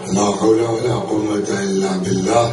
لا حول ولا قوة إلا بالله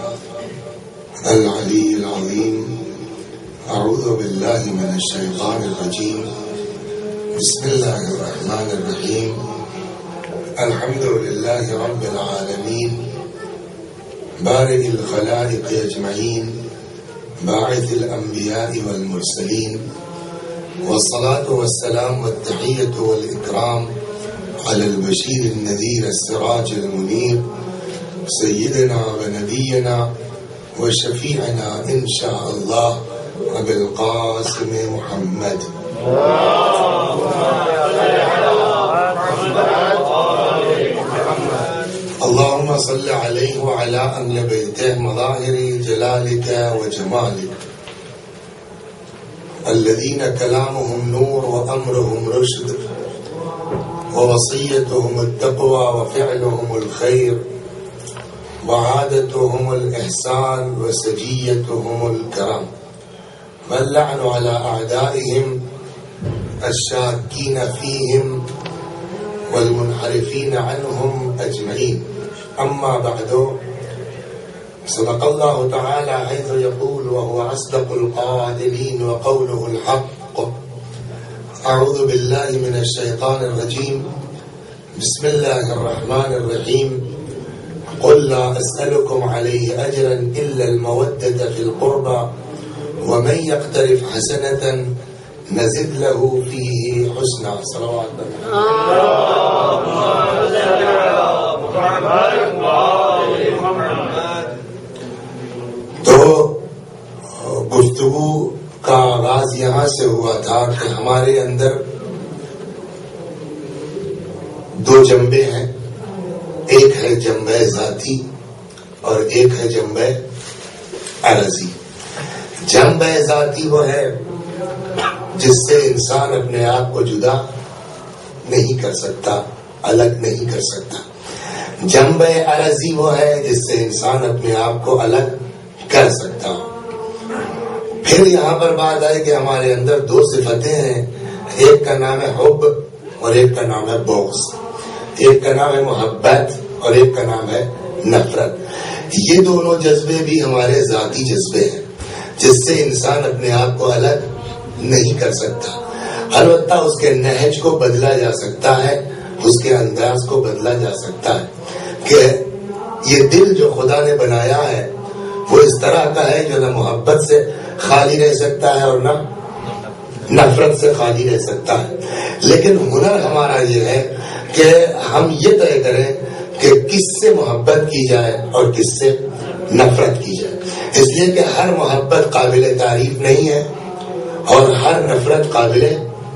العلي العظيم. أعوذ بالله من الشيطان الرجيم. بسم الله الرحمن الرحيم. الحمد لله رب العالمين بارئ الخلائق أجمعين باعث الأنبياء والمرسلين، والصلاة والسلام والتحية والإكرام على البشير النذير السراج المنير سيدنا ونبينا وشفيعنا إن شاء الله أبي القاسم محمد. اللهم صل عليه وعلى أهل بيته مظاهر جلالك وجمالك الذين كلامهم نور وأمرهم رشد ووصيتهم التقوى وفعلهم الخير وعادتهم الإحسان وسجيتهم الكرم، واللعن على أعدائهم الشاكين فيهم والمنحرفين عنهم أجمعين. أما بعد، صدق الله تعالى حيث يقول وهو أصدق القائلين وقوله الحق. أعوذ بالله من الشيطان الرجيم. بسم الله الرحمن الرحيم. قل لا أسألكم عليه أجرا إلا المودة في القربى ومن يقترف حسنة نزد له فيه حسنا. صلوات تو گفتگو کا آغاز یہاں سے ہوا تھا کہ ہمارے اندر دو جنبے ہیں، ایک ہے جنبہ ذاتی اور ایک ہے جنبہ عرضی. جنبہ ذاتی وہ ہے جس سے انسان اپنے آپ کو جدا نہیں کر سکتا، الگ نہیں کر سکتا. جنبہ عرضی وہ ہے جس سے انسان اپنے آپ کو الگ کر سکتا. پھر یہاں پر بات آئے کہ ہمارے اندر دو صفتیں ہیں، ایک کا نام ہے حب اور ایک کا نام ہے بغض، ایک کا نام ہے محبت اور ایک کا نام ہے نفرت. یہ دونوں جذبے بھی ہمارے ذاتی جذبے ہیں جس سے انسان اپنے آپ کو الگ نہیں کر سکتا. البتہ اس کے نہج کو بدلا جا سکتا ہے، اس کے انداز کو بدلا جا سکتا ہے کہ یہ دل جو خدا نے بنایا ہے وہ اس طرح کا ہے جو نہ محبت سے خالی رہ سکتا ہے اور نہ نفرت سے خالی رہ سکتا ہے. لیکن ہنر ہمارا یہ ہے کہ ہم یہ طے کریں کہ کس سے محبت کی جائے اور کس سے نفرت کی جائے. اس لیے کہ ہر محبت قابل تعریف نہیں ہے اور ہر نفرت قابل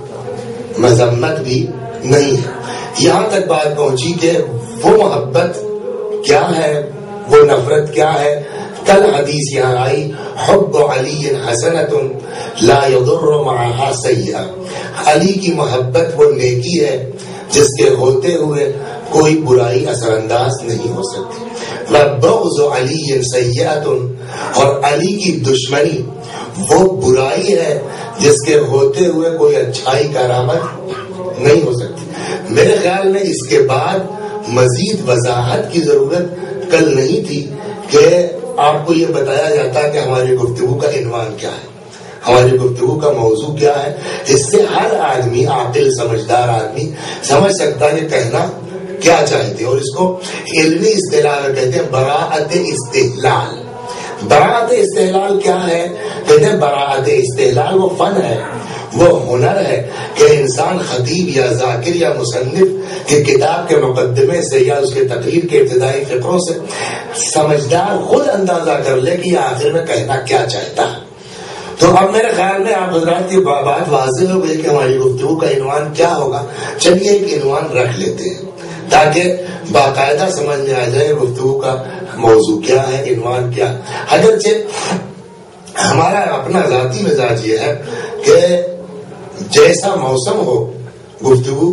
مذمت بھی نہیں ہے. یہاں تک بات پہنچی کہ وہ محبت کیا ہے، وہ نفرت کیا ہے. کل حدیث یہاں آئی حب علی حسنۃ لا یضر معها سیئہ. علی کی محبت وہ نیکی ہے جس کے ہوتے ہوئے کوئی برائی اثر انداز نہیں ہو سکتی. وبغض علی سیئۃ، اور علی کی دشمنی وہ برائی ہے جس کے ہوتے ہوئے کوئی اچھائی کارآمد نہیں ہو سکتی. میرے خیال میں اس کے بعد مزید وضاحت کی ضرورت کل نہیں تھی کہ آپ کو یہ بتایا جاتا کہ ہماری گفتگو کا عنوان کیا ہے، ہماری گفتگو کا موضوع کیا ہے. اس سے ہر آدمی، عاقل سمجھدار آدمی سمجھ سکتا ہے کہ کہنا کیا چاہتے ہیں. اور اس کو علمی اصطلاح میں کہتے ہیں براءت استحلال. براءت استحلال کیا ہے؟ کہتے ہیں براءت استحلال وہ فن ہے، وہ ہنر ہے کہ انسان خطیب یا ذاکر یا مصنف کی کتاب کے مقدمے سے یا اس کے تقریر کے ابتدائی فقروں سے سمجھدار خود اندازہ کر لے کہ یہ آخر میں کہنا کیا چاہتا ہے. تو اب میرے خیال میں آپ حضرات کی بات واضح ہو گئی کہ ہماری گفتگو کا عنوان کیا ہوگا. چلیے ایک عنوان رکھ لیتے ہیں تاکہ باقاعدہ سمجھ میں آ جائے گفتگو کا موضوع کیا ہے، عنوان کیا. اگرچہ ہمارا اپنا ذاتی مزاج یہ ہے کہ جیسا موسم ہو گفتگو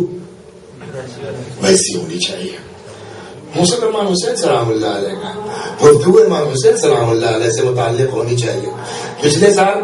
ویسی ہونی چاہیے. موسم امام حسین سلام اللہ علیہ کا گفتگو امام حسین سلام اللہ علیہ سے متعلق ہونی چاہیے. پچھلے سال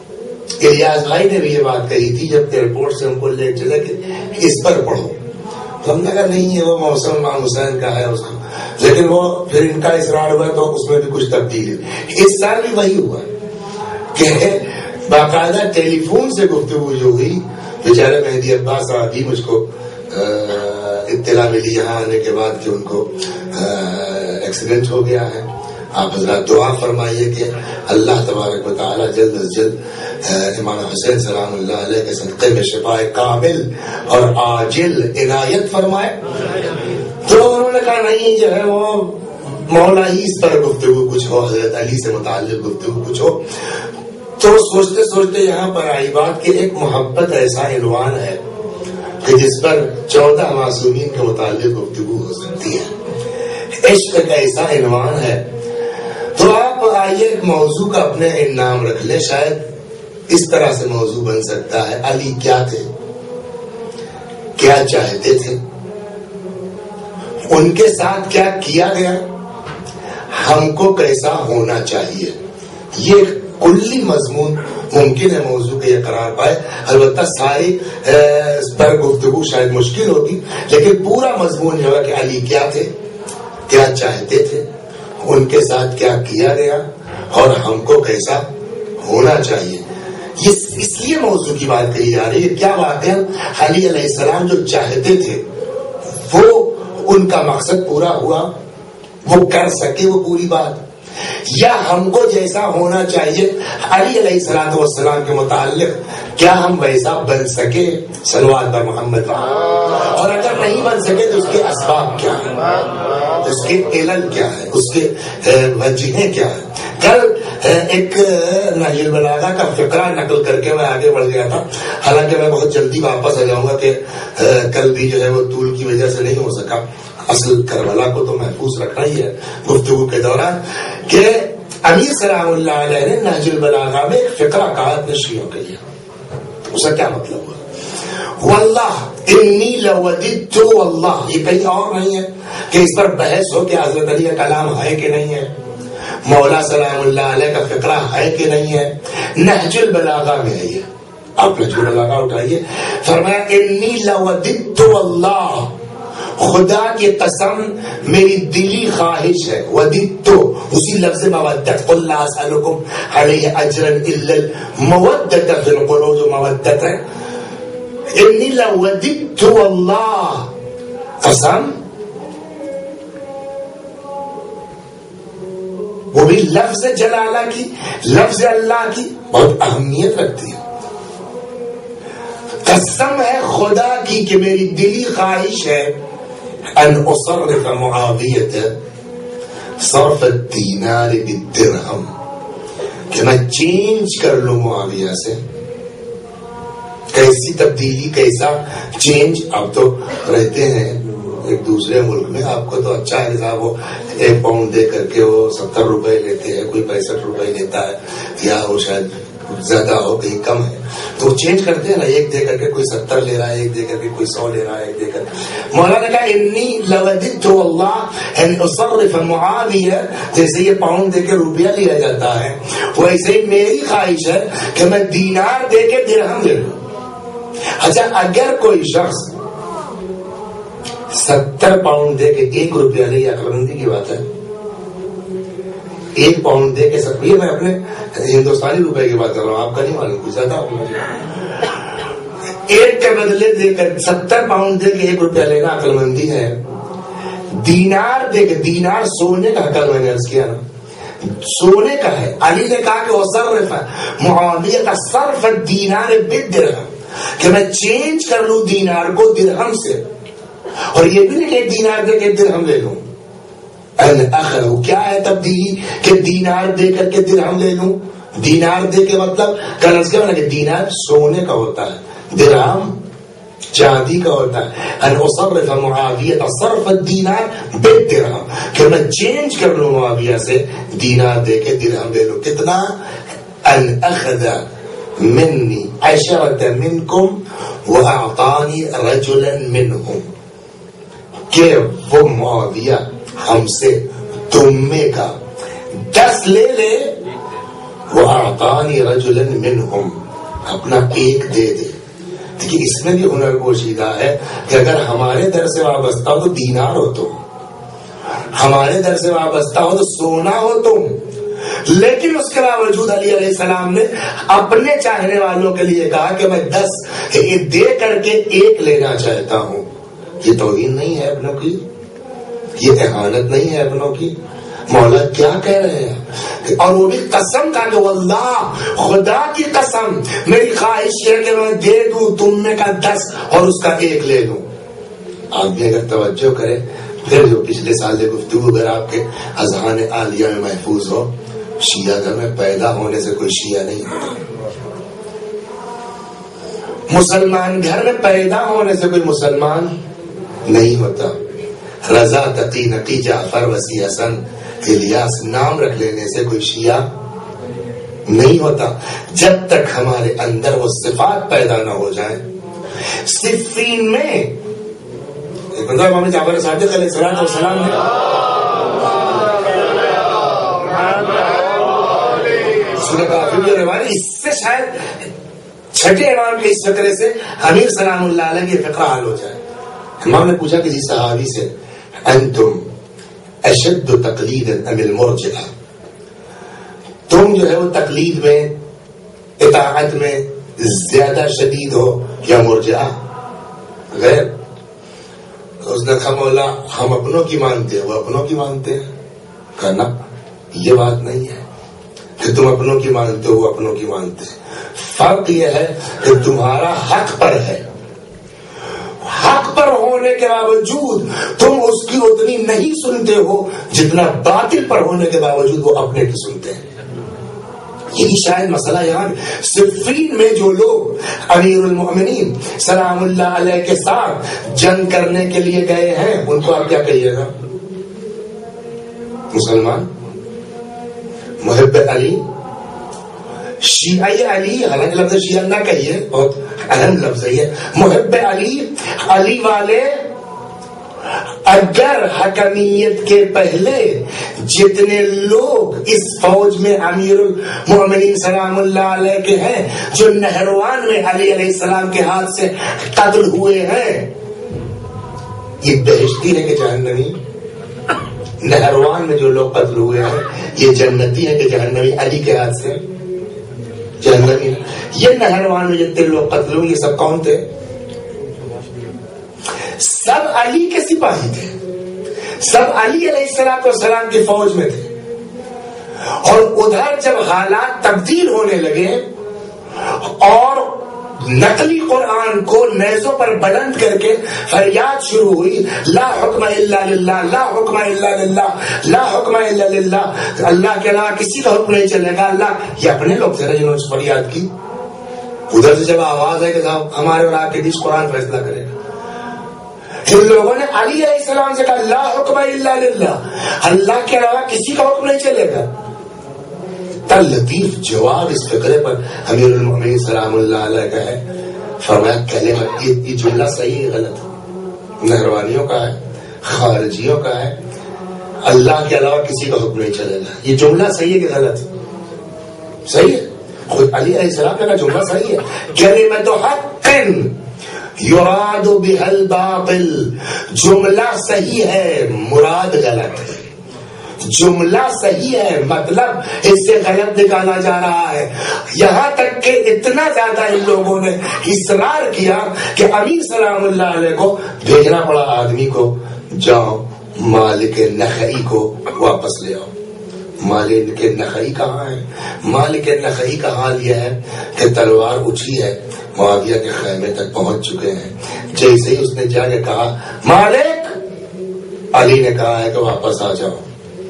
الیاس بھائی نے بھی یہ بات کہی تھی جب ایئرپورٹ سے ہم کو لے چلے کہ اس پر پڑھو. تو ہم نے کہا نہیں ہے وہ موسم امام حسین کا ہے اس کو، لیکن وہ پھر ان کا اصرار ہوا تو اس میں بھی کچھ تبدیلی ہوئی۔ اس سال بھی وہی ہوا کہ باقاعدہ ٹیلی فون سے گفتگو جو ہوئی، بیچارے مہدی عباس صاحب بھی مجھ کو اطلاع ملی یہاں آنے کے بعد کہ ان کو ایکسیڈنٹ ہو گیا ہے۔ آپ حضرات دعا فرمائیے کہ اللہ تبارک و تعالی جلد از جلد امام حسین سلام اللہ علیہ کے صدقے میں شفاء کامل اور عاجل عنایت فرمائے۔ تو انہوں نے کہا نہیں جو ہے وہ مولا ہی اس پر گفتگو کچھ ہو، حضرت علی سے متعلق گفتگو کچھ ہو۔ تو سوچتے سوچتے یہاں پر آئی بات کہ ایک محبت ایسا عنوان ہے کہ جس پر 14 معصومین کے متعلق گفتگو ہو سکتی ہے، عشق کا ایسا عنوان ہے۔ تو آپ آئیے ایک موضوع کا اپنے نام رکھ لیں، شاید اس طرح سے موضوع بن سکتا ہے، علی کیا تھے، کیا چاہتے تھے، ان کے ساتھ کیا کیا گیا، ہم کو کیسا ہونا چاہیے۔ یہ کلی مضمون ممکن ہے موضوع کے یہ قرار پائے، البتہ ساری اس پر گفتگو شاید مشکل ہوگی، لیکن پورا مضمون جو ہے کہ علی کیا تھے، کیا چاہتے تھے، ان کے ساتھ کیا کیا گیا اور ہم کو کیسا ہونا چاہیے۔ اس لیے موضوع کی بات کہی جا رہی ہے، کیا واقعا علی علیہ السلام جو چاہتے تھے وہ ان کا مقصد پورا ہوا، وہ کر سکے وہ پوری بات، یا ہم کو جیسا ہونا چاہیے علی علیہ السلام والسلام کے متعلق کیا ہم ویسا بن سکے، صلوات بر محمد، اور اگر نہیں بن سکے تو اس کے اسباب کیا ہیں، اس کے علل کیا ہے، اس کے وجہیں کیا ہے۔ کل ایک نہج البلاغہ کا فقرہ نقل کر کے میں آگے بڑھ گیا تھا، حالانکہ میں بہت جلدی واپس آ جاؤں گا کہ کل بھی جو ہے وہ طول کی وجہ سے نہیں ہو سکا، اصل کربلا کو تو محفوظ رکھنا ہی ہے گفتگو کے دوران، کہ امیر سلام اللہ علیہ نے نہج البلاغہ میں ایک فقرہ کہا اپنے شیعوں کے لیے۔ اس کا کیا مطلب ہوا؟ واللہ انی لوددت، واللہ یہ کہیں اور نہیں ہے کہ اس پر بحث ہو کہ حضرت علی کا کلام ہے کہ نہیں ہے، مولا سلام اللہ علیہ کا فقرہ ہے کہ نہیں ہے، نہج البلاغہ میں ہے یہ۔ آپ نہج البلاغہ اٹھائیے، فرمایا انی لوددت واللہ، خدا کی قسم میری دلی خواہش ہے، وددت اسی لفظ مودت، قل لا اسألکم علیہ اجرا الا المودۃ فی القلوب، جو مودت ہے، انی لوددت واللہ، قسم وہ بھی لفظ جلالہ کی، لفظ اللہ کی بہت اہمیت رکھتی ہے۔ قسم ہے خدا کی کہ میری دلی خواہش ہے ان اصرف معاویت صرف الدینار بالدرہم، کہ میں چینج کر لوں معاویہ سے۔ کیسی تبدیلی، کیسا چینج؟ آپ تو رہتے ہیں ایک دوسرے ملک میں، آپ کو تو اچھا ہے صاحب، وہ 1 پاؤنڈ دے کر کے وہ 70 روپے لیتے ہیں، کوئی 65 روپے لیتا ہے، یا وہ شاید زیادہ ہو کہیں کم ہے تو چینج کرتے ہیں نا، 1 دے کر کے کوئی 70 لے رہا ہے، 1 دے کر کے کوئی 100 لے رہا ہے، 1 دے کر۔ مولانا نے کہا انی لوددت واللہ ان اصرف معاویہ، جیسے یہ پاؤنڈ دے کے روپیہ لیا جاتا ہے، ویسے ہی میری خواہش ہے کہ میں دینار دے کے درہم لے لوں۔ اچھا اگر کوئی شخص 70 پاؤنڈ دے کے 1 روپیہ لے، یہ عقل مندی کی بات ہے۔ 1 پاؤنڈ دے کے سب، یہ میں اپنے ہندوستانی روپے کی بات کر رہا ہوں، آپ کا نہیں معلوم، کچھ زیادہ ہونا چاہیے۔ 1 کے بدلے دے کر 70 پاؤنڈ دے کے 1 روپیہ لینا عقل مندی ہے۔ دینار دے کے، دینار سونے کا، کل میں نے عرض کیا نا سونے کا ہے۔ علی نے کہا کہ وہ صرف معاویہ کا صرف دینار بالدرہم، کہ میں چینج کر لوں دینار کو درہم سے، اور یہ بھی نہیں کہ دینار دے کے درہم لے لوں۔ کیا ہے تبدیلی کہ دینار دے کر کے درہم لے لوں؟ دینار دے کے مطلب کلرز کیا ہونا کہ دینار سونے کا ہوتا ہے، درہم چاندی کا ہوتا ہے۔ ان اصرف معاویہ صرف الدینار بالدرہم، کہ میں چینج کر لوں معاویہ سے دینار دے کے درہم لے لوں۔ کتنا؟ ان اخذ منی عشرۃ منکم واعطانی رجلا منہم، کہ وہ معاویہ ہم سے تم میں کا 10 لے لے، وَأَعْطَانِ رَجُلًا مِّنْهُمْ، اپنا 1 دے دے۔ کہ اس میں بھی ہنر پوشیدہ ہے کہ اگر ہمارے در سے وابستہ ہو تو دینار ہو تم، ہمارے در سے وابستہ ہو تو سونا ہو تم، لیکن اس کے باوجود علی علیہ السلام نے اپنے چاہنے والوں کے لیے کہا کہ میں 10 دے کر کے 1 لینا چاہتا ہوں۔ یہ توہین نہیں ہے اپنوں کی، یہ اہانت نہیں ہے اپنوں کی؟ مولا کیا کہہ رہے ہیں؟ اور وہ بھی قسم کا کہ واللہ، خدا کی قسم، میری خواہش ہے کہ میں دے دوں تم میں کا 10 اور اس کا 1 لے لوں۔ آپ بھی اگر توجہ کریں، پھر جو پچھلے سال کی گفتگو اگر آپ کے اذہان عالیہ میں محفوظ ہو، شیعہ گھر میں پیدا ہونے سے کوئی شیعہ نہیں ہوتا، مسلمان گھر میں پیدا ہونے سے کوئی مسلمان نہیں ہوتا، رضا تقی نقی جعفر وسیع حسن الیاس نام رکھ لینے سے کوئی شیعہ نہیں ہوتا، جب تک ہمارے اندر وہ صفات پیدا نہ ہو جائیں۔ صفین میں ایک بندہ امام جعفر صادق علیہ السلام نے اس سے شاید چھٹے امام کے اس فقرے سے امیر سلام اللہ علیہ کی فقرہ حل ہو جائے۔ امام نے پوچھا کسی صحابی سے، انتم اشد تقلید ام المرجئہ، تم جو ہے وہ تقلید میں، اطاعت میں زیادہ شدید ہو یا مرجئہ؟ غیر۔ اس نے کہا مولا ہم اپنوں کی مانتے ہیں، وہ اپنوں کی مانتے ہیں۔ کہا نا، یہ بات نہیں ہے کہ تم اپنوں کی مانتے ہو وہ اپنوں کی مانتے ہیں، فرق یہ ہے کہ تمہارا حق پر ہے، حق پر ہونے کے باوجود تم اس کی اتنی نہیں سنتے ہو جتنا باطل پر ہونے کے باوجود وہ اپنے کی سنتے ہیں۔ یہی شاید مسئلہ یہاں صفین میں جو لوگ امیر المؤمنین سلام اللہ علیہ کے ساتھ جنگ کرنے کے لیے گئے ہیں، ان کو آپ کیا کہیے گا؟ مسلمان، محب علی، شیعہ علی، حالانکہ لفظ شیعہ نہ کہیے، بہت اہم لفظ ہے محب علی، علی والے۔ اگر حکمیت کے پہلے جتنے لوگ اس فوج میں امیر المؤمنین سلام اللہ علیہ کے ہیں جو نہروان میں علی علیہ السلام کے ہاتھ سے قتل ہوئے ہیں، یہ بہشتی ہے کہ جہنمی؟ نہروان میں جو لوگ قتل ہوئے ہیں یہ جنتی ہے کہ جہنمی؟ علی کے ہاتھ سے جہنمی۔ یہ نہروان میں جتنے لوگ قتل ہوئے یہ سب کون تھے؟ سب علی کے سپاہی تھے، سب علی علیہ السلام کی فوج میں تھے۔ اور ادھر جب حالات تبدیل ہونے لگے اور نقلی قرآن کو نیزوں پر بلند کر کے فریاد شروع ہوئی، لا حکم الا للہ، لا حکم الا للہ، لا حکم الا للہ، اللہ کے علاوہ کسی کا حکم نہیں چلے گا، اللہ، یہ اپنے لوگ تھے جنہوں نے فریاد کی۔ ادھر سے جب آواز ہے کہ صاحب ہمارے اور آپ کے بیچ قرآن فیصلہ کرے گا، ان لوگوں نے علی علیہ السلام سے کہا لا حکم الا للہ، اللہ کے علاوہ کسی کا حکم نہیں چلے گا۔ تا لطیف جواب اس فقرے پر امیر المؤمنین سلام اللہ علیہ کا ہے، فرمایا کلمہ، یہ جملہ صحیح ہے غلط؟ نہروانیوں کا ہے، خارجیوں کا ہے، اللہ کے علاوہ کسی کا حکم نہیں چلے گا، یہ جملہ صحیح ہے کہ غلط؟ صحیح ہے، خود علی علیہ السلام کا جملہ صحیح ہے، کلمۃ حق یراد بها الباطل، جملہ صحیح ہے مراد غلط ہے، جملہ صحیح ہے مطلب اس سے غلط نکالا جا رہا ہے۔ یہاں تک کہ اتنا زیادہ ان لوگوں نے اصرار کیا کہ امیر سلام اللہ علیہ کو بھیجنا پڑا آدمی کو، جاؤ مالک نخعی کو واپس لے آؤ۔ مالک نخعی کہاں ہے؟ مالک نخعی کا حال یہ ہے کہ تلوار اٹھی ہے، معاویہ کے خیمے تک پہنچ چکے ہیں، جیسے ہی اس نے جا کے کہا مالک، علی نے کہا ہے کہ واپس آ جاؤ۔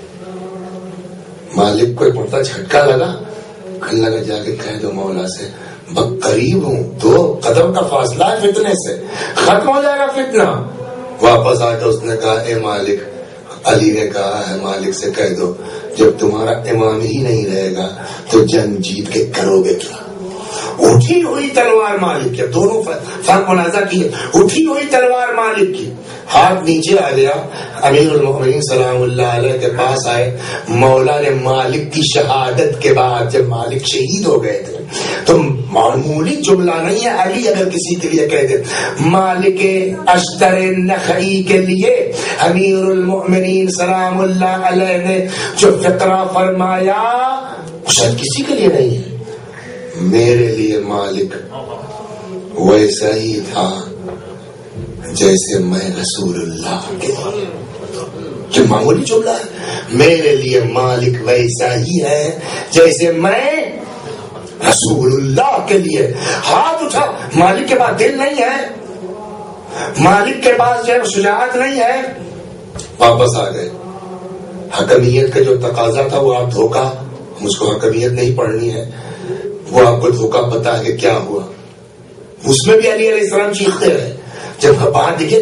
مالک کو ایک مرتبہ جھٹکا لگا، کھلا لگا جا کے کہہ دو مولا سے قریب ہوں، 2 قدم کا فاصلہ ہے فتنے سے، ختم ہو جائے گا فتنہ۔ واپس آ کے اس نے کہا اے مالک، علی نے کہا ہے مالک سے کہہ دو جب تمہارا امام ہی نہیں رہے گا تو جنگ جیت کے کرو گے کیا؟ اٹھی ہوئی تلوار مالک کی، دونوں فرق منازع کیے، اٹھی ہوئی تلوار مالک کی، ہاتھ نیچے آ گیا، امیر المؤمنین سلام اللہ علیہ کے پاس آئے، مولا نے مالک کی شہادت کے بعد جب مالک شہید ہو گئے تھے تو معمولی جملہ نہیں ہے، علی اگر کسی کے لیے کہہ دے مالک اشتر نخعی کے لیے امیر المؤمنین سلام اللہ علیہ نے جو فقرہ فرمایا شاید کسی کے لیے نہیں ہے، میرے لیے مالک ویسا ہی تھا جیسے میں رسول اللہ کے لیے، جو معمولی جملہ ہے، میرے لیے مالک ویسا ہی ہے جیسے میں رسول اللہ کے لیے۔ ہاتھ اٹھا، مالک کے پاس دل نہیں ہے، مالک کے پاس جو ہے شجاعت نہیں ہے، واپس آ گئے۔ حکمیت کا جو تقاضا تھا وہ آپ دھوکا، مجھ کو حکمیت نہیں پڑھنی ہے، وہ آپ کو دھوکا پتا ہے کہ کیا ہوا، اس میں بھی علی علیہ السلام چیختے رہے۔ جب بات دیکھیے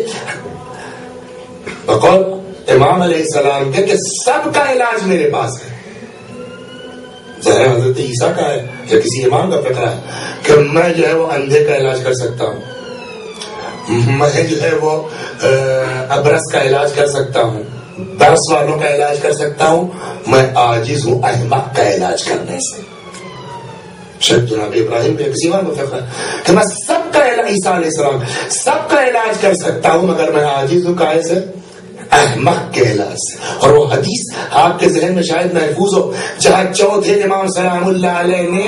بقول امام علیہ السلام کے کہ سب کا علاج میرے پاس ہے، ظاہر حضرت عیسیٰ کا ہے یا کسی امام کا فقرہ ہے کہ میں جو ہے وہ اندھے کا علاج کر سکتا ہوں، میں جو ہے وہ ابرص کا علاج کر سکتا ہوں، برس والوں کا علاج کر سکتا ہوں، میں عاجز ہوں احمق کا علاج کرنے سے۔ شاید جناب ابراہیم کے کسی امام کا فقرہ ہے کہ میں سب کا علاج، عیسیٰ علیہ السلام سب کا علاج کر سکتا ہوں مگر میں عاجز ہوں کائے سے؟ احمق کے علاج سے۔ اور وہ حدیث آپ کے ذہن میں شاید محفوظ ہو جہاں چوتھے امام سلام اللہ علیہ نے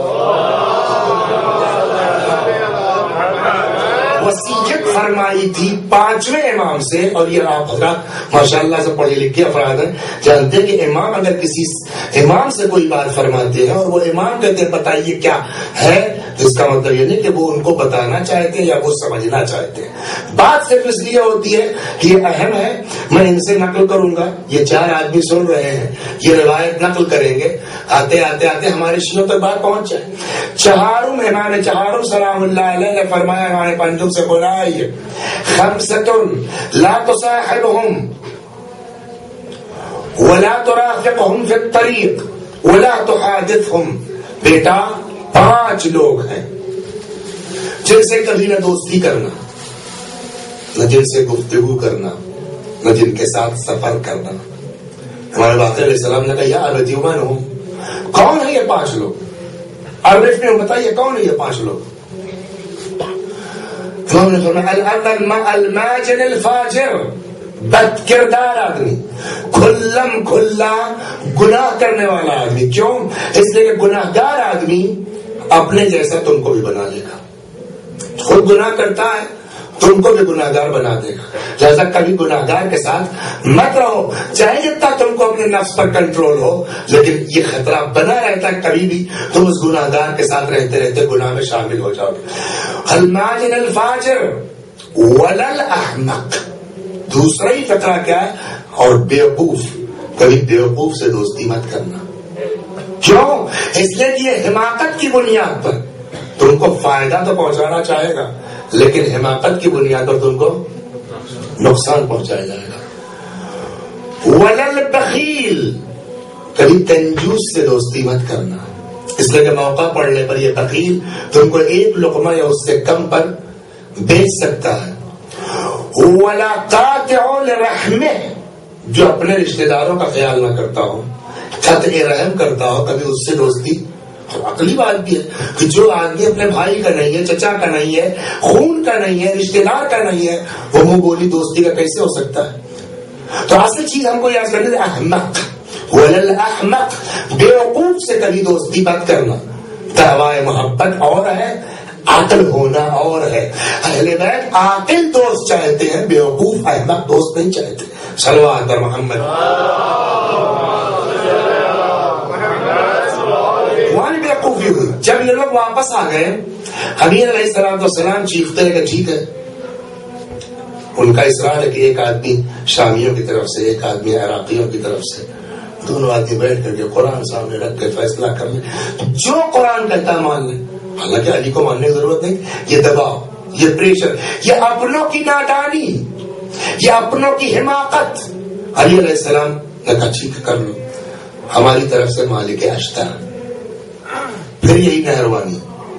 وصیت فرمائی تھی پانچویں امام سے، اور یہ آپ حضرات ماشاءاللہ سے پڑھے لکھے افراد ہیں، جانتے ہیں کہ امام اگر کسی امام سے کوئی بات فرماتے ہیں اور وہ امام کہتے ہیں بتائیے کیا ہے، تو اس کا مطلب یہ نہیں کہ وہ ان کو بتانا چاہتے ہیں یا وہ سمجھنا چاہتے ہیں، بات صرف اس لیے ہوتی ہے کہ یہ اہم ہے، میں ان سے نقل کروں گا، یہ چار آدمی سن رہے ہیں، یہ روایت نقل کریں گے، آتے آتے آتے ہمارے شیعوں تک بات پہنچ جائے۔ چہارم امام چہارم سلام اللہ علیہ نے فرمایا، ہمارے پنجم سے بولا ہے خمسۃ لا تصاحبهم ولا ترافقهم في الطريق ولا تحادثهم، بیٹا 5 لوگ ہیں جن سے کبھی نہ دوستی کرنا، نہ جن سے گفتگو کرنا، نہ جن کے ساتھ سفر کرنا۔ ہمارے باقر علیہ السلام نے کہا یا ابتی من ہوں، کون ہے یہ 5 لوگ؟ عرف میں بتائیے کون ہے یہ 5 لوگ؟ انہوں نے فرمایا الماجن الفاجر، بد کردار آدمی، کھلم کھلا گناہ کرنے والا آدمی۔ کیوں؟ اس لیے کہ گناہ گار آدمی اپنے جیسا تم کو بھی بنا لے گا، خود گناہ کرتا ہے تم کو بھی گناہ گار بنا دے گا، لہذا کبھی گناہ گار کے ساتھ مت رہو، چاہے جتنا تم کو اپنے نفس پر کنٹرول ہو، لیکن یہ خطرہ بنا رہتا ہے کبھی بھی تم اس گناہ گار کے ساتھ رہتے رہتے گناہ میں شامل ہو جاؤ گے۔ الماجن الفاجر ولل احمق، دوسرا ہی خطرہ کیا ہے؟ اور بیوقوف، کبھی بیوقوف سے دوستی مت کرنا۔ کیوں؟ اس لیے کہ یہ حماقت کی بنیاد پر تم کو فائدہ تو پہنچانا چاہے گا لیکن حماقت کی بنیاد پر تم کو نقصان پہنچایا جائے گا۔ ولل بخیل، کبھی کنجوس سے دوستی مت کرنا، اس لیے کہ موقع پڑنے پر یہ بخیل تم کو 1 لقمہ یا اس سے کم پر بیچ سکتا ہے۔ ولا قاطع لرحمہ، جو اپنے رشتہ داروں کا خیال نہ کرتا ہو، قطع رحم کرتا ہو، کبھی اس سے دوستی۔ عقلی بات بھی ہے کہ جو آدمی اپنے بھائی کا نہیں ہے، چچا کا نہیں ہے، خون کا نہیں ہے، رشتہ دار کا نہیں ہے، وہ منہ بولی دوستی کا کیسے ہو سکتا ہے؟ تو اصل چیز ہم کو یاد کرنے احمق، ولل احمق، بیوقوف سے کبھی دوستی مت کرنا۔ دعوی محبت اور ہے، عاقل ہونا اور ہے۔ اہل بیت عاقل دوست چاہتے ہیں، بیوقوف احمق دوست نہیں چاہتے۔ صلوات بر محمد۔ وہاں بیوقوفی ہوئی، جب یہ لوگ واپس آ گئے، امیر علیہ السلام چیختے ہیں کہ ٹھیک ہے، ان کا اصرار ہے کہ ایک آدمی شامیوں کی طرف سے، ایک آدمی عراقیوں کی طرف سے، دونوں آدمی بیٹھ کر کے قرآن سامنے رکھ کے فیصلہ کر لیں، جو قرآن کہتا ہے مان لیں۔ حالانکہ علی کو ماننے کی ضرورت نہیں، یہ دباؤ، یہ پریشر، یہ اپنوں کی نادانی، یہ اپنوں کی حماقت۔ علی علیہ السلام نے کہا ٹھیک کر لو، ہماری طرف سے مالک اشتر، پھر یہی مہربانی،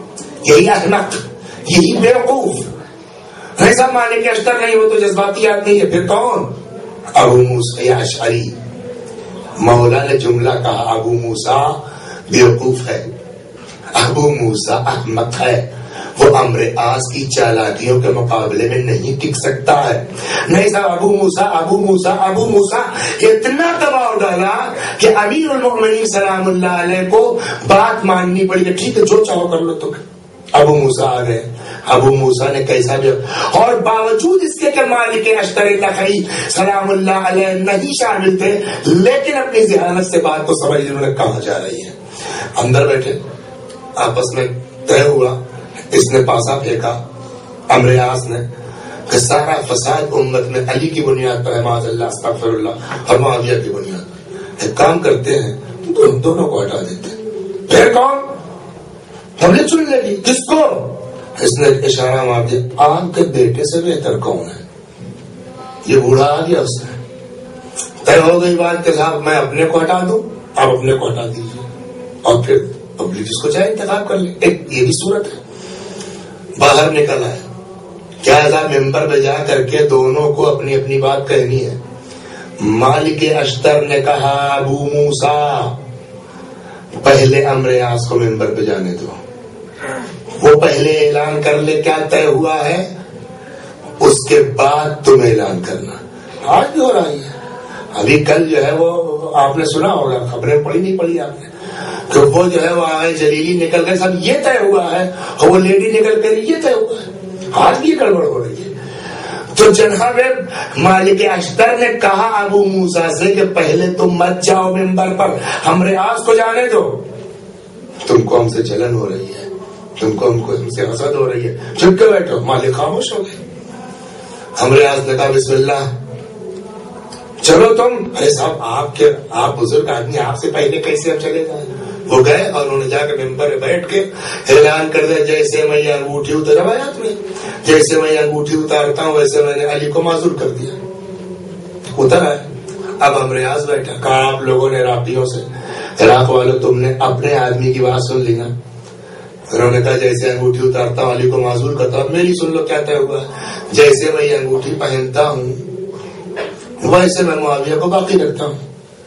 یہی احمق، یہی بیوقوف. ایسا مالک اشتر نہیں ہو تو جذباتی آدمی ہے، پھر کون؟ ابو موسیٰ اشعری. مولا نے جملہ کہا ابو موسیٰ بیوقوف ہے، ابو موسیٰ احمق ہے، وہ عمرو عاص کی چالاکیوں کے مقابلے میں نہیں ٹک سکتا ہے. نہیں صاحب، ابو موسیٰ ابو موسیٰ ابو موسیٰ اتنا دباؤ ڈالا کہ امیر المؤمنین سلام اللہ علیہ کو بات ماننی پڑی کہ ٹھیک ہے جو چاہو کر لو تم. ابو موسیٰ آ گئے. ابو موسیٰ نے کیسا بھی، اور باوجود اس کے کہ مالک اشتر لخی سلام اللہ علیہ نہیں شامل تھے، لیکن اپنی ذہانت سے بات کو سمجھ انہوں نے کہاں جا رہی ہے. اندر بیٹھے، آپس میں طے ہوا، اس نے پاسا پھینکا عمرو عاص نے کہ سارا فساد امت میں علی کی بنیاد پر ہے، معاذ اللہ استغفر اللہ، اور معاویہ کی بنیاد پر. ایک کام کرتے ہیں تو ان دونوں کو ہٹا دیتے ہیں. پھر کون؟ ہم نے چن لے گی. کس کو؟ اس نے اشارہ مار دیا، آپ کے بیٹے سے بہتر کون ہے؟ یہ بوڑھا آ گیا. اس نے طے ہو گئی بات کہ صاحب میں اپنے کو ہٹا دوں، آپ اپنے کو ہٹا دیجیے، اور پھر پبلک جس کو چاہے انتخاب کر لے. ایک یہ بھی صورت ہے. باہر نکل آئے، کیا صاحب ممبر پہ جا کر کے دونوں کو اپنی اپنی بات کہنی ہے. مالک اشتر نے کہا ابو موسیٰ پہلے عمرو عاص کو ممبر پہ جانے دو، وہ پہلے اعلان کر لے کیا طے ہوا ہے، اس کے بعد تم اعلان کرنا. آج بھی ہو رہا ہے. ابھی کل جو ہے وہ آپ نے سنا ہوگا، خبریں پڑھی نہیں پڑھی آپ نے، کہ وہ جو ہے وہ آئے جلیلی نکل گئے، سب یہ طے ہوا ہے، اور وہ لیڈی نکل کر یہ طے ہوا ہے. آج بھی گڑبڑ ہو رہی ہے. تو جناب مالک اشتر نے کہا ابو موسیٰ سے کہ پہلے تم مت جاؤ ممبر پر، عمرو عاص کو جانے دو. تم کو ہم سے جلن ہو رہی ہے، تم کو ہم سے حسد ہو رہی ہے، چپ کے بیٹھو. مالک خاموش ہو گئے. عمرو عاص نے کہا بسم اللہ چلو تم. ارے صاحب آپ بزرگ آدمی، آپ سے پہلے کیسے ہم چلے جائیں؟ وہ گئے اور انہوں نے جا کے ممبر پہ بیٹھ کے اعلان کر دیا جیسے میں یہ انگوٹھی اتر، روایات میں جیسے میں یہ انگوٹھی اتارتا ہوں ویسے میں نے علی کو معذور کر دیا. اتر آئے. اب عمرو عاص بیٹھا. کہا آپ لوگوں نے عراقیوں سے، عراق والوں تم نے اپنے آدمی کی بات سن لی نا. انہوں نے کہا جیسے انگوٹھی اتارتا ہوں علی کو معذور کرتا ہوں. میری سن لو کیا طے ہوا. جیسے میں یہ انگوٹھی پہنتا ہوں ویسے میں معاویہ کو باقی رکھتا ہوں.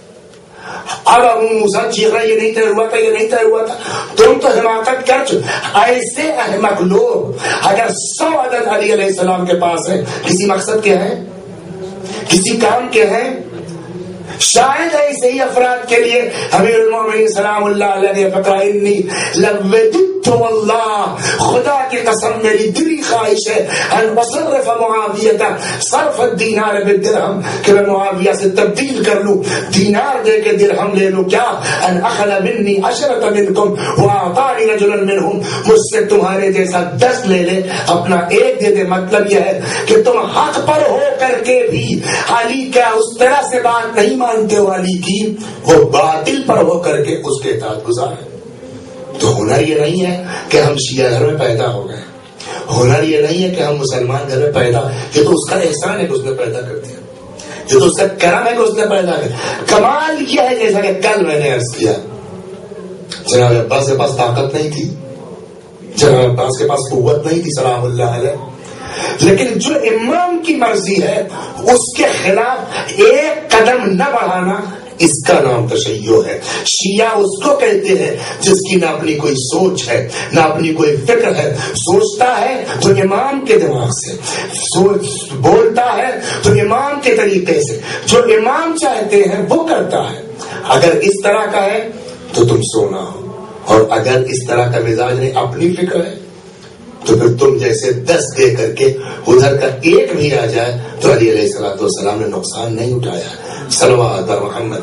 اب ابو موسیٰ چیخ رہا یہ نہیں طے ہوا تھا، یہ نہیں طے ہوا تھا. تم تو حماقت کر چکے. ایسے احمق لوگ اگر 100 عدد علی علیہ السلام کے پاس ہے، کسی مقصد کے ہیں، کسی کام کے ہیں، شاید ایسے ہی افراد کے لیے امیر المومنین سلام اللہ علیہ نے فقہ انی لوددت واللہ، خدا کی قسم میری دلی خواہش ہے ان بصرف معاویہ صرف الدینار بالدرہم، کہ میں معاویہ سے تبدیل کر لوں، دینار دے کے درہم لے لوں. کیا ان اخل منی عشرۃ منکم واعطانی رجل منہم، مجھ سے تمہارے جیسا 10 لے لے اپنا 1 دے دے. مطلب یہ ہے کہ تم حق پر ہو کر کے بھی علی کا اس طرح سے بات نہیں مانتے ہو علی کی، وہ باطل پر ہو کر کے اس کے اطاعت گزار ہے. تو ہنر یہ نہیں ہے کہ ہم شیعہ گھر میں پیدا ہو گئے، ہنر یہ نہیں ہے کہ ہم مسلمان گھر میں پیدا، یہ تو اس کا احسان ہے کہ اس نے پیدا کر دیا، یہ تو اس کا کرم ہے کہ اس نے پیدا کر. کمال یہ ہے جیسا کہ کل میں نے عرض کیا، جناب عباس کے پاس طاقت نہیں تھی، جناب عباس کے پاس قوت نہیں تھی سلام اللہ علیہ، لیکن جو امام کی مرضی ہے اس کے خلاف ایک قدم نہ بڑھانا، اس کا نام تشیع ہے. شیعہ اس کو کہتے ہیں جس کی نہ اپنی کوئی سوچ ہے نہ اپنی کوئی فکر ہے. سوچتا ہے تو امام کے دماغ سے، بولتا ہے تو امام کے طریقے سے، جو امام چاہتے ہیں وہ کرتا ہے. اگر اس طرح کا ہے تو تم سونا ہو، اور اگر اس طرح کا مزاج نہیں، اپنی فکر ہے، تو پھر تم جیسے 10 دے کر کے ادھر کا 1 بھی آ جائے تو علی علیہ الصلوۃ والسلام نے نقصان نہیں اٹھایا. صلوات محمد.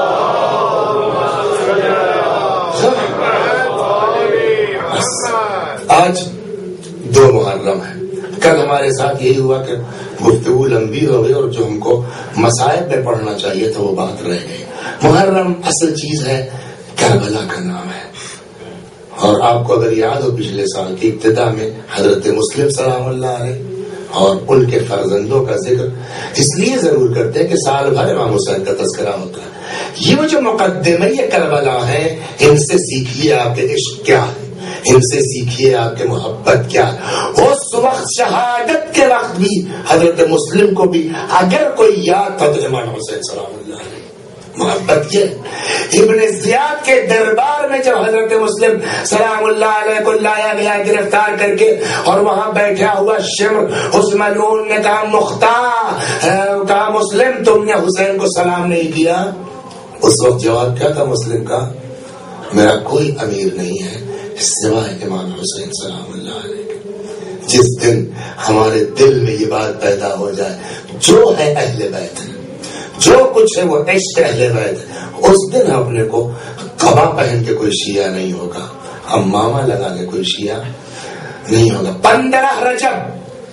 آج 2 محرم ہے. کل ہمارے ساتھ یہی ہوا کہ گفتگو لمبی ہو گئی اور جو ہم کو مصائب میں پڑھنا چاہیے تھا وہ بات رہ گئی. محرم اصل چیز ہے، کربلا کا نام ہے. اور آپ کو اگر یاد ہو پچھلے سال کی ابتدا میں حضرت مسلم سلام اللہ علیہ اور ان کے فرزندوں کا ذکر اس لیے ضرور کرتے ہیں کہ سال بھر امام حسین کا تذکرہ ہوتا ہے. یہ وہ جو مقدمہ کربلا ہے، ان سے سیکھیے آپ کے عشق کیا ہے، ان سے سیکھیے آپ کے محبت کیا. اس وقت شہادت کے وقت بھی حضرت مسلم کو بھی اگر کوئی یاد تھا تو امام حسین سلام اللہ علیہ. محبت کیا ابن زیاد کے دربار میں جب حضرت مسلم سلام اللہ علیہ کو لایا گیا گرفتار کر کے, اور وہاں بیٹھا ہوا شمر اس ملعون نے کہا مختار, کہا مسلم تم نے حسین کو سلام نہیں کیا. اس وقت جواب کیا تھا مسلم کا, میرا کوئی امیر نہیں ہے سوائے امام حسین سلام اللہ علیہ. جس دن ہمارے دل میں یہ بات پیدا ہو جائے جو ہے اہل بیت, جو کچھ ہے وہ عشق اہل بیت, اس دن اپنے کو قبا پہن کے کوئی شیعہ نہیں ہوگا, ہم ماما لگا کے کوئی شیعہ نہیں ہوگا. 15 رجب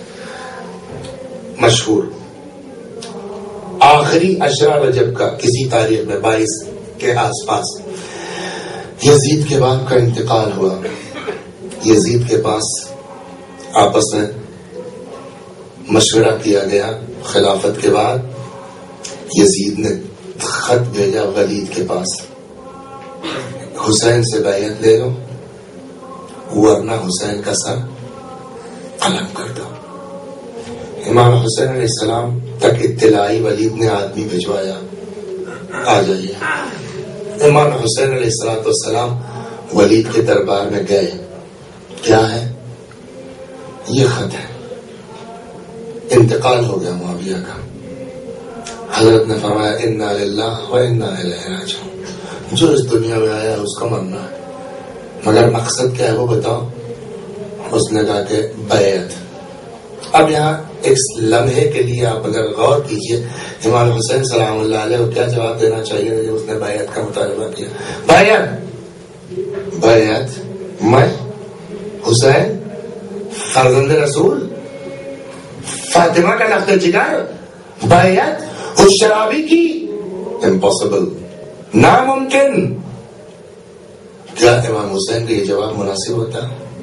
مشہور آخری 10 رجب کا کسی تاریخ میں 22 کے آس پاس یزید کے باپ کا انتقال ہوا. یزید کے پاس آپس میں مشورہ کیا گیا. خلافت کے بعد یزید نے خط بھیجا ولید کے پاس, حسین سے بیعت لے لو ورنہ حسین کا سر قلم کر دو. امام حسین علیہ السلام تک اطلاعی ولید نے آدمی بھجوایا, آ جائیے. امام حسین علیہ السلام ولید کے دربار میں گئے. کیا ہے یہ خط ہے, انتقال ہو گیا معاویہ کا. حضرت نے فرمایا انا للہ و انا الیہ راجعون, جو اس دنیا میں آیا اس کو مرنا ہے, مگر مقصد کیا ہے وہ بتاؤ. اس نے کہا کہ بیعت. اب یہاں ایک لمحے کے لیے آپ اگر غور کیجئے امام حسین سلام اللہ علیہ کو کیا جواب دینا چاہیے جب اس نے بیعت کا مطالبہ کیا. بیعت میں حسین فرزند رسول فاطمہ کا لخت جگر, بیعت اس شرابی کی, امپاسبل, ناممکن. کیا امام حسین کا یہ جواب مناسب ہوتا؟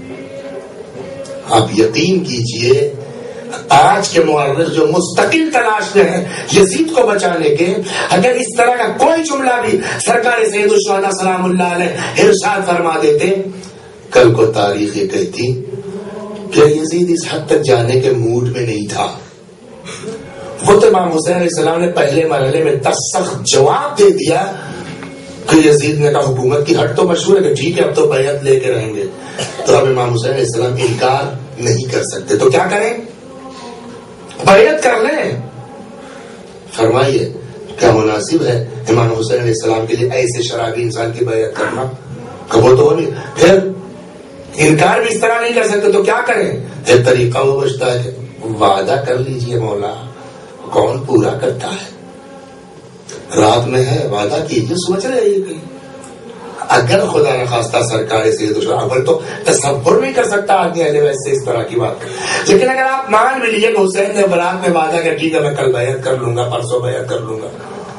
آپ یقین کیجئے آج کے مورخ جو مستقل تلاش میں ہیں یزید کو بچانے کے, اگر اس طرح کا کوئی جملہ بھی سرکار سید الشہداء سلام اللہ علیہ ارشاد فرما دیتے, کل کو تاریخ یہ کہتی کہ یزید اس حد تک جانے کے موڈ میں نہیں تھا. وہ تو امام حسین علیہ السلام نے پہلے مرحلے میں سخت جواب دے دیا کہ یزید نے کہا حکومت کی ہٹ تو مشہور ہے کہ ٹھیک ہے اب تو بیعت لے کے رہیں گے. تو اب امام حسین علیہ السلام انکار نہیں کر سکتے, تو کیا کریں, بیعت کر لیں. فرمائیے کیا مناسب ہے امام حسین علیہ السلام کے لیے ایسے شرابی انسان کی بیعت کرنا؟ وہ تو نہیں, پھر انکار بھی اس طرح نہیں کر سکتے تو کیا کریں؟ ایک طریقہ وہ بچتا ہے کہ وعدہ کر لیجئے, مولا کون پورا کرتا ہے, رات میں ہے وعدہ کیجئے, سوچ رہے ہیں اگر خدا نخواستہ سرکار سے اول تو تصور نہیں کر سکتا آدمی اہل بیت سے اس طرح کی بات, لیکن اگر آپ مان بھی لیجیے کہ حسین نے برات میں وعدہ کر ٹھیک ہے میں کل بیعت کر لوں گا, پرسوں بیعت کر لوں گا,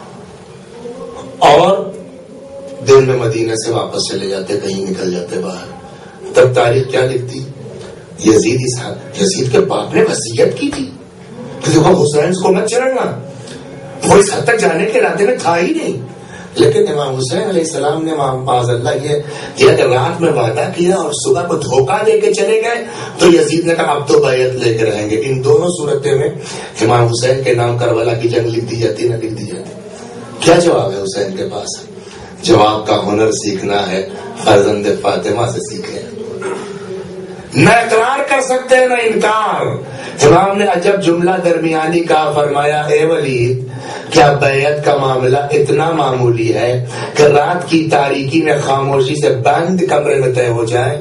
اور دن میں مدینہ سے واپس چلے جاتے, کہیں نکل جاتے باہر, تب تاریخ کیا لکھتی؟ یزید کے باپ نے وصیت کی تھی کہ دیکھو حسین کو مت چھیڑنا, وہ اس حد تک جانے کے ارادے میں تھا ہی نہیں. لیکن امام حسین علیہ السلام نے معاذ اللہ یہ اگر رات میں وعدہ کیا اور صبح کو دھوکہ دے کے چلے گئے تو یزید نے کہا اب تو بیعت لے کے رہیں گے. ان دونوں صورتیں میں امام حسین کے نام کربلا کی جنگ لکھ دی جاتی, نہ لکھ دی جاتی. کیا جواب ہے حسین کے پاس؟ جواب کا ہنر سیکھنا ہے فرزند فاطمہ سے سیکھے, نہ اقرار کر سکتے نہ انکار. امام نے عجب جملہ درمیانی کا فرمایا, اے ولید کیا بیعت کا معاملہ اتنا معمولی ہے کہ رات کی تاریکی میں خاموشی سے بند کمرے میں طے ہو جائے؟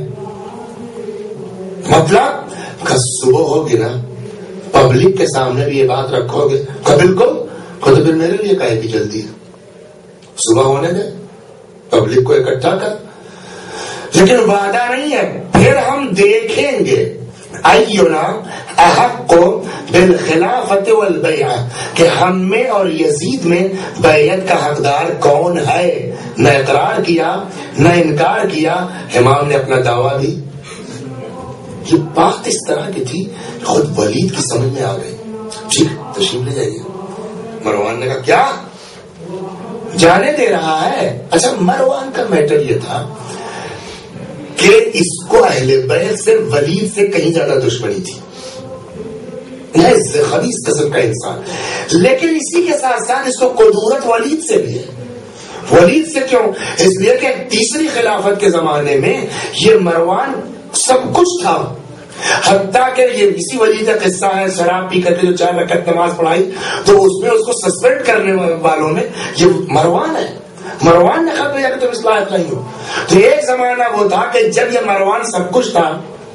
مطلب صبح ہوگی نا پبلک کے سامنے بھی یہ بات رکھو گے؟ بالکل, خود پھر میرے لیے کہے کہ جلدی صبح ہونے دے, پبلک کو اکٹھا کر. لیکن وعدہ نہیں ہے, پھر ہم دیکھیں گے اینا احق بالخلافت والبیعہ, کہ ہم میں اور یزید میں بیعت کا حقدار کون ہے. نہ اقرار کیا نہ انکار کیا, امام نے اپنا دعویٰ دی. یہ بات اس طرح کی تھی خود ولید کی سمجھ میں آ گئی. ٹھیک تشریف لے جائیے. مروان نے کہا کیا جانے دے رہا ہے؟ اچھا مروان کا میٹر یہ تھا کہ اس کو اہل بیت سے ولید سے کہیں زیادہ دشمنی تھی، خبیث قسم کا انسان، لیکن اسی کے ساتھ ساتھ اس کو قدورت ولید سے بھی ہے۔ ولید سے کیوں؟ اس لیے کہ تیسری خلافت کے زمانے میں یہ مروان سب کچھ تھا، حتیٰ کہ یہ اسی ولید کا قصہ ہے، شراب پی کر کے جو 4 رکعت نماز پڑھائی تو اس میں اس کو سسپینڈ کرنے والوں میں یہ مروان ہے، مروان نے خط بھیجا کہ تم اصلاحات نہیں ہو۔ تو ایک زمانہ وہ تھا کہ جب یہ مروان سب کچھ تھا،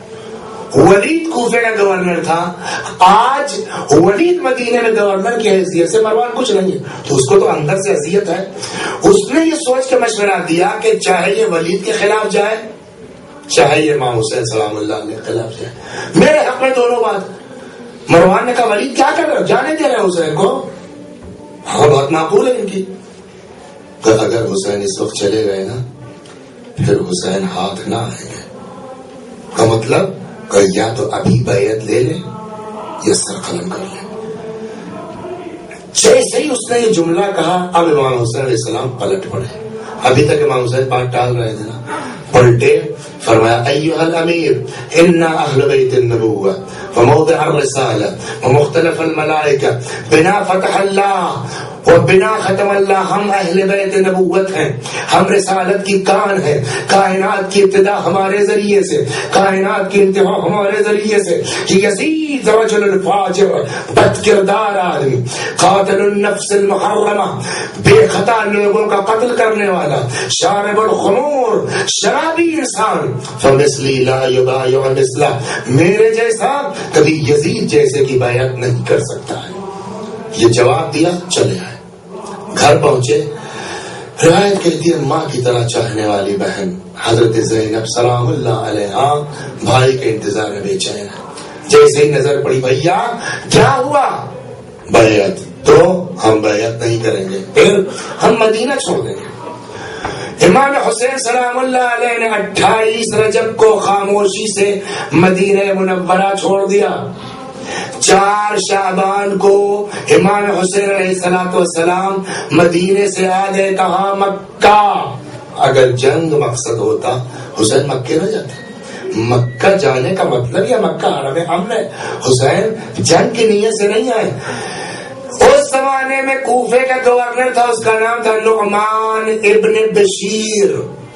ولید کوفے کا گورنر تھا، آج ولید مدینے میں گورنر کی حیثیت سے مروان کچھ نہیں ہے، تو اس کو تو اندر سے اذیت ہے۔ اس نے یہ سوچ کے مشورہ دیا کہ چاہے یہ ولید کے خلاف جائے چاہے یہ امام حسین سلام اللہ علیہ کے خلاف جائے، میرے حق میں دونوں بات۔ مروان نے کہا ولید کیا کر رہے، جانے دے رہے حسین کو؟ ہاں بات معقول ہے ان کی، کہ اگر حسین اس وقت چلے گئے نا پھر حسین ہاتھ نہ آئیں گے، کا مطلب کہ یا تو ابھی بیعت لے لیں یا سر قلم کر لیں۔ جیسے ہی اس نے یہ جملہ کہا اب امام حسین علیہ السلام پلٹ پڑے، ابھی تک امام حسین بات ٹال رہے تھے نا، پلٹے، فرمایا ایھا الامیر ان اہل بیت النبوہ وموضع الرسالہ ومختلف الملائکہ بنا فتح اللہ وبنا ختم اللہ، ہم اہل بیت نبوت ہیں، ہم رسالت کی کان ہیں، کائنات کی ابتدا ہمارے ذریعے سے، کائنات کی انتہا ہمارے ذریعے سے۔ یزید رجل الفاجر، بد کردار آدمی، قاتل النفس المحرمہ، بے خطا لوگوں کا قتل کرنے والا، شارب الخمور، شرابی انسان، فمثلی لا یبایع مثلہ، میرے جیسا کبھی یزید جیسے کی بیعت نہیں کر سکتا ہے۔ یہ جواب دیا، چلے آئے، گھر پہنچے۔ روایت کہتی ہے ماں کی طرح چاہنے والی بہن حضرت زینب سلام اللہ علیہا بھائی کے انتظار میں بے چین ہے۔ جیسے ہی نظر پڑی، بھیا کیا ہوا؟ بیعت، تو ہم بیعت نہیں کریں گے، پھر ہم مدینہ چھوڑ دیں گے۔ امام حسین سلام اللہ علیہ نے 28 رجب کو خاموشی سے مدینہ منورہ چھوڑ دیا۔ 4 شعبان کو امام حسین علیہ السلام مدینے سے آ گئے، کہاں؟ مکہ۔ اگر جنگ مقصد ہوتا حسین مکے نہ جاتے، مکہ جانے کا مطلب یا مکہ حرم امن ہے، حسین جنگ کی نیت سے نہیں آئے۔ اس زمانے میں کوفے کا گورنر تھا، اس کا نام تھا نعمان ابن بشیر۔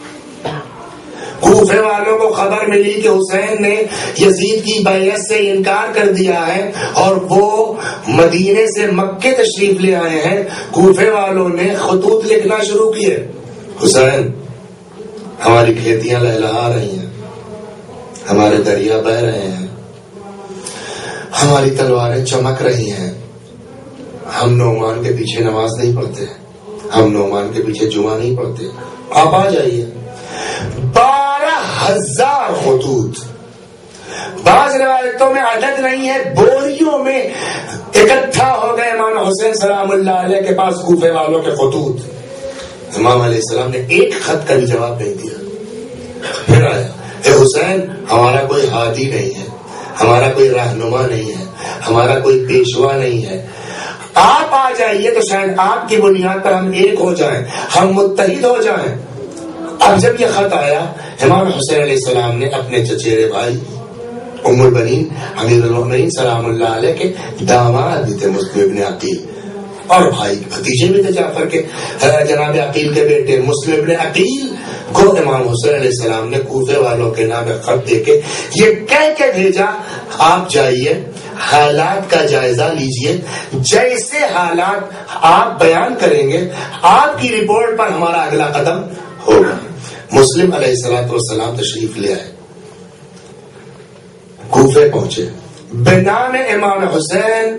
کوفے والوں کو خبر ملی کہ حسین نے یزید کی بیعت سے انکار کر دیا ہے اور وہ مدینے سے مکے تشریف لے آئے ہیں۔ کوفے والوں نے خطوط لکھنا شروع کیے، حسین ہماری کھیتیاں لہلہا رہی ہیں، ہمارے دریا بہہ رہے ہیں، ہماری تلواریں چمک رہی ہیں، ہم نعمان کے پیچھے نماز نہیں پڑھتے، ہم نعمان کے پیچھے جمعہ نہیں پڑھتے، آپ آ جائیے۔ 12,000 خطوط، بعض روایتوں میں عدد نہیں ہے، بوریوں میں اکٹھا ہو گئے امام حسین سلام اللہ علیہ کے پاس کوفے والوں کے خطوط۔ امام علیہ السلام نے ایک خط کا بھی جواب نہیں دیا، پھر آیا، اے حسین ہمارا کوئی ہادی نہیں ہے، ہمارا کوئی رہنما نہیں ہے، ہمارا کوئی پیشوا نہیں ہے، آپ آ جائیے تو شاید آپ کی بنیاد پر ہم ایک ہو جائیں، ہم متحد ہو جائیں۔ اب جب یہ خط آیا، امام حسین علیہ السلام نے اپنے چچیرے بھائی ام البنین امیر المؤمنین سلام اللہ علیہ کے داماد بھی تھے مسلم ابن عقیل، اور بھائی بھتیجے بھی تھے جعفر کے، جناب عقیل کے بیٹے مسلم ابن عقیل کو امام حسین علیہ السلام نے کوفے والوں کے نام خط دے کے یہ کہہ کے بھیجا، آپ جائیے حالات کا جائزہ لیجئے، جیسے حالات آپ بیان کریں گے آپ کی رپورٹ پر ہمارا اگلا قدم ہوگا۔ مسلم علیہ السلام تشریف لے آئے، کوفے پہنچے، بنام امام حسین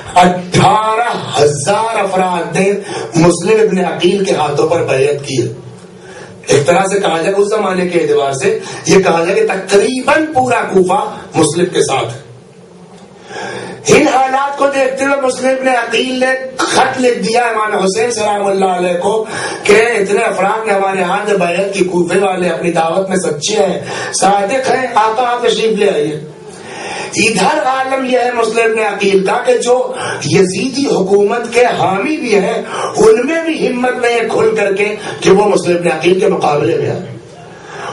18,000 افراد نے مسلم ابن عقیل کے ہاتھوں پر بیعت کی ہے۔ ایک طرح سے کہا جائے اس زمانے کے اعتبار سے یہ کہا جائے کہ تقریباً پورا کوفہ مسلم کے ساتھ ہے۔ ان حالات کو دیکھتے ہوئے مسلم ابن عقیل نے خط لکھ دیا امام حسین سلام اللہ علیہ کو کہ اتنے افراد نے ہمارے ہاتھ بیعت کی، کوفے والے اپنی دعوت میں سچے ہیں، صادق ہیں، آقا آپ تشریف لے آئیے۔ ادھر عالم یہ ہے مسلم ابن عقیل کا کہ جو یزیدی حکومت کے حامی بھی ہیں ان میں بھی ہمت نہیں ہے کھل کر کے کہ وہ مسلم ابن عقیل کے مقابلے میں آئے۔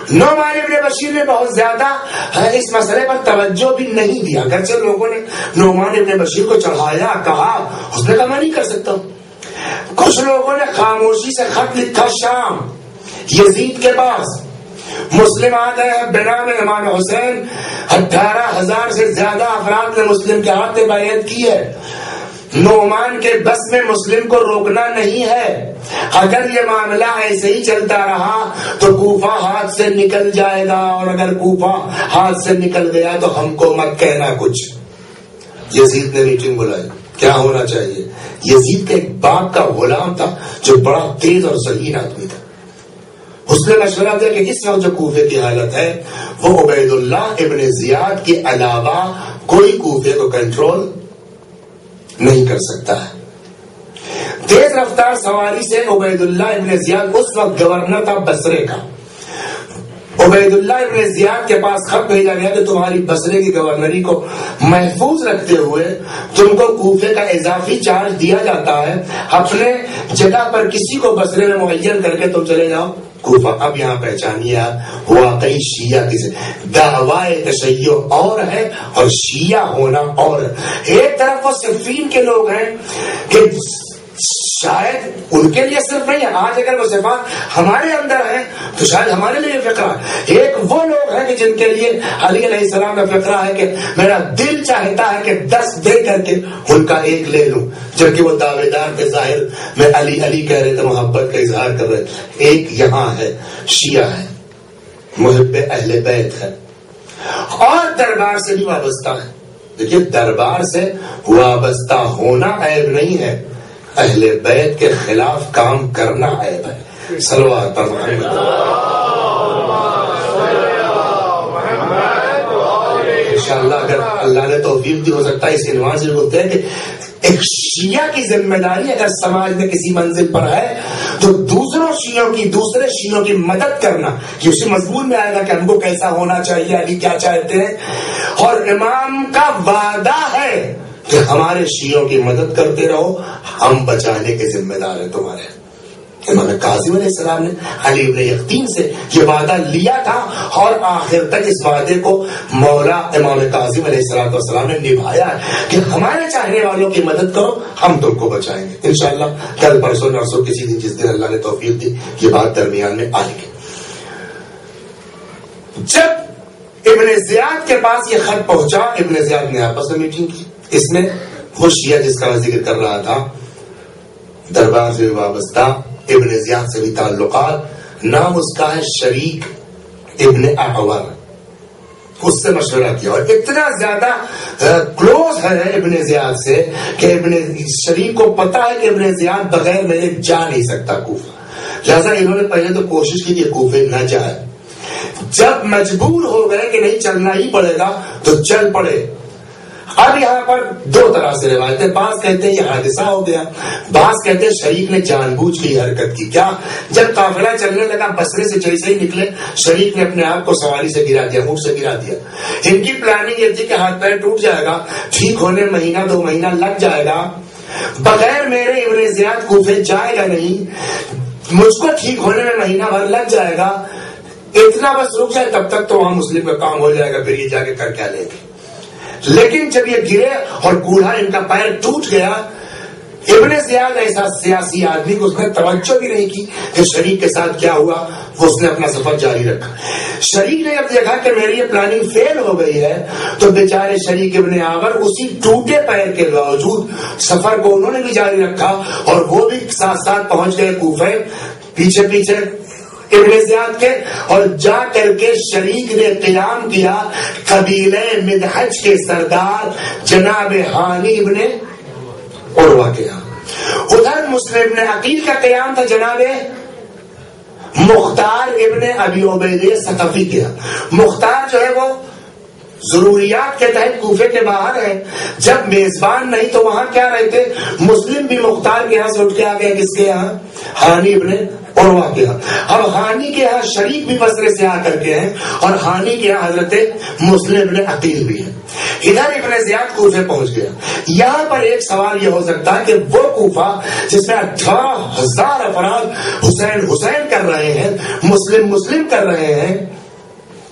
نعمان ابن بشیر نے بہت زیادہ اس مسئلے پر توجہ بھی نہیں دیا، اگرچہ لوگوں نے نعمان ابن بشیر کو چڑھایا، کہا، اس نے کہا میں نہیں کر سکتا ہوں۔ کچھ لوگوں نے خاموشی سے خط لکھا شام یزید کے پاس، مسلمات ہیں بنام امام حسین، 18,000 سے زیادہ افراد نے مسلم کے ہاتھ میں بیعت کی ہے، نعمان کے بس میں مسلم کو روکنا نہیں ہے، اگر یہ معاملہ ایسے ہی چلتا رہا تو کوفہ ہاتھ سے نکل جائے گا، اور اگر کوفہ ہاتھ سے نکل گیا تو ہم کو مت کہنا کچھ۔ یزید نے میٹنگ بلائی، کیا ہونا چاہیے؟ یزید کے ایک باپ کا غلام تھا جو بڑا تیز اور ذہین آدمی تھا، اس نے مشورہ دیا کہ اس وقت جو کوفے کی حالت ہے وہ عبید اللہ ابن زیاد کے علاوہ کوئی کوفے کو کنٹرول نہیں کر سکتا ہے۔ تیز رفتار سواری سے عبید اللہ ابن زیاد اس وقت گورنر تھا بصرے کا، عبید اللہ ابن زیاد کے پاس خط بھیجا گیا کہ تمہاری بصرے کی گورنری کو محفوظ رکھتے ہوئے تم کو کوفے کا اضافی چارج دیا جاتا ہے، اپنے جگہ پر کسی کو بصرے میں معین کر کے تم چلے جاؤ کوفہ۔ اب یہاں پہچانیے واقعی شیعہ کسے، دعوی تشیع اور ہے اور شیعہ ہونا اور ہے۔ ایک طرف وہ صفین کے لوگ ہیں کہ شاید ان کے لیے صرف نہیں ہے، آج اگر وہ صفات ہمارے اندر ہیں تو شاید ہمارے لیے فقرہ ہے۔ ایک وہ لوگ ہیں کہ جن کے لیے علی علیہ السلام کا فقرہ ہے کہ میرا دل چاہتا ہے کہ 10 دے کر کے ان کا ایک لے لوں، جبکہ وہ دعوے دار کے ظاہر میں علی علی کہہ رہے تھے، محبت کا اظہار کر رہے تھے۔ ایک یہاں ہے شیعہ ہے، محب اہل بیت ہے اور دربار سے بھی وابستہ ہے۔ دیکھیے دربار سے وابستہ ہونا عیب نہیں ہے، اہل بیت کے خلاف کام کرنا عیب ہے۔ صلوات پر محمد۔ انشاءاللہ اگر اللہ نے توفیق دی، ہو سکتا ہے اس عنوان سے بولتے ہیں کہ ایک شیعہ کی ذمہ داری اگر سماج میں کسی منزل پر ہے تو دوسرے شیعوں کی مدد کرنا، کہ اسی مضمون میں آئے گا کہ ہم کو کیسا ہونا چاہیے، علی کیا چاہتے ہیں، اور امام کا وعدہ ہے کہ ہمارے شیعوں کی مدد کرتے رہو، ہم بچانے کے ذمہ دار ہیں تمہارے۔ امام کاظم علیہ السلام نے علی ابن یقین سے یہ وعدہ لیا تھا اور آخر تک اس وعدے کو مولا امام کاظم علیہ السلام نے نبھایا ہے کہ ہمارے چاہنے والوں کی مدد کرو، ہم تم کو بچائیں گے انشاءاللہ۔ کل پرسوں نرسوں کسی دن جس دن اللہ نے توفیق دی یہ بات درمیان میں آئے گی۔ جب ابن زیاد کے پاس یہ خط پہنچا، ابن زیاد نے آپس میں میٹنگ کی، اس میں وہ شیعہ جس کا میں ذکر کر رہا تھا، دربار سے وابستہ، ابن زیاد سے بھی تعلقات، نام اس کا ہے شریک ابن اعور، اس سے مشورہ کیا اور اتنا زیادہ کلوز ہے ابن زیاد سے کہ ابن شریک کو پتا ہے کہ ابن زیاد بغیر میرے جا نہیں سکتا کوفہ، لہذا انہوں نے پہلے تو کوشش کی کہ کوفے نہ جائے، جب مجبور ہو گئے کہ نہیں چلنا ہی پڑے گا تو چل پڑے۔ اب یہاں پر دو طرح سے روایتیں، بعض کہتے ہیں یہ حادثہ ہو گیا، بعض کہتے ہیں شریک نے جان بوجھ کے حرکت کی۔ کیا؟ جب قافلہ چلنے لگا بصرے سے جیسے ہی نکلے شریک نے اپنے آپ کو سواری سے گرا دیا، اونٹ سے گرا دیا۔ ان کی پلاننگ یہ تھی کہ ہاتھ پیر ٹوٹ جائے گا، ٹھیک ہونے مہینہ 2 مہینہ لگ جائے گا، بغیر میرے ابن زیاد کوفے جائے گا نہیں، مجھ کو ٹھیک ہونے میں مہینہ بھر لگ جائے گا، اتنا بس رک جائے تب تک تو وہاں مسلم کا کام ہو جائے گا، پھر یہ جا کے کر کیا لیں گے۔ لیکن جب یہ گرے اور کوڑھا ان کا پیر ٹوٹ گیا، ابن زیاد ایسا سیاسی آدمی کو اس نے توجہ بھی نہیں کی کہ شریک کے ساتھ کیا ہوا، وہ اس نے اپنا سفر جاری رکھا۔ شریک نے جب دیکھا کہ میری یہ پلاننگ فیل ہو گئی ہے تو بیچارے شریک ابن آور اسی ٹوٹے پیر کے باوجود سفر کو انہوں نے بھی جاری رکھا اور وہ بھی ساتھ ساتھ پہنچ گئے کوفے، پیچھے پیچھے ابن زیاد کے، اور جا کر کے شریک نے قیام کیا قبیلہ مدحج کے سردار جناب ہانی ابن عروہ کے یہاں۔ ادھر مسلم ابن عقیل کا قیام تھا جناب مختار ابن ابی عبیدہ ثقفی کے یہاں۔ مختار جو ہے وہ ضروریات کے تحت کوفے کے باہر ہے، جب میزبان نہیں تو وہاں کیا رہتے، مسلم بھی مختار کے یہاں سے اٹھ کے آ گئے، کس کے یہاں؟ ہانی ابن عروہ کے یہاں۔ اب ہانی کے یہاں شریک بھی بصرے سے آ کر کے ہیں اور ہانی کے یہاں حضرت مسلم ابن عقیل بھی ہے۔ ادھر ابن زیاد کوفے پہنچ گیا۔ یہاں پر ایک سوال یہ ہو سکتا ہے کہ وہ کوفہ جس میں 18,000 افراد حسین حسین کر رہے ہیں، مسلم مسلم کر رہے ہیں،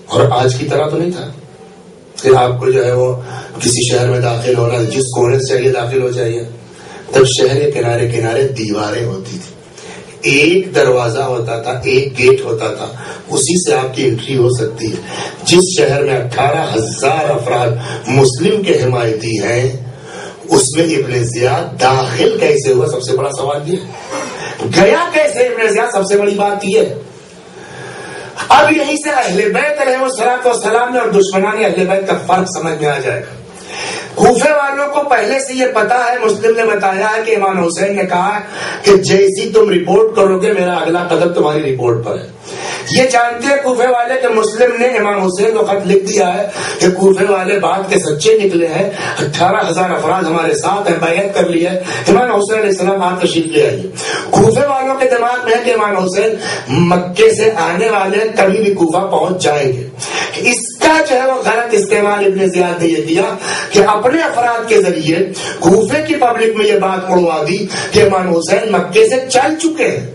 اور آج کی طرح تو نہیں تھا کہ آپ کو جو ہے وہ کسی شہر میں داخل ہونا جس کونے سے چاہیے داخل ہو جائیے. تب شہر کے کنارے کنارے دیواریں ہوتی تھی, ایک دروازہ ہوتا تھا, ایک گیٹ ہوتا تھا, اسی سے آپ کی انٹری ہو سکتی ہے. جس شہر میں 18,000 افراد مسلم کے حمایتی ہیں اس میں ابن زیاد داخل کیسے ہوا؟ سب سے بڑا سوال یہ ہے. گیا کیسے ابن زیاد؟ سب سے بڑی بات یہ ہے. اب یہیں سے اہل بیت علیہ الصلوۃ والسلام نے اور دشمنان اہل بیت کا فرق سمجھ میں آ جائے گا. کوفے والوں کو پہلے سے یہ پتا ہے, مسلم نے بتایا ہے کہ امام حسین نے کہا کہ جیسی تم رپورٹ کرو گے میرا اگلا قدم تمہاری رپورٹ پر ہے. یہ جانتے ہیں کوفے والے کہ مسلم نے امام حسین کو خط لکھ دیا ہے کہ کوفے والے بات کے سچے نکلے ہیں, 18,000 افراد ہمارے ساتھ ہیں, بیعت کر لی ہے, امام حسین علیہ السلام آپ تشریف لے آئیے. کوفے والوں کے دماغ میں ہے کہ امام حسین مکے سے آنے والے کبھی بھی کوفہ پہنچ جائیں گے. اس کا جو ہے وہ غلط استعمال ابن زیاد نے یہ کیا کہ اپنے افراد کے ذریعے کوفے کی پبلک میں یہ بات اڑوا دی کہ امام حسین مکے سے چل چکے ہیں,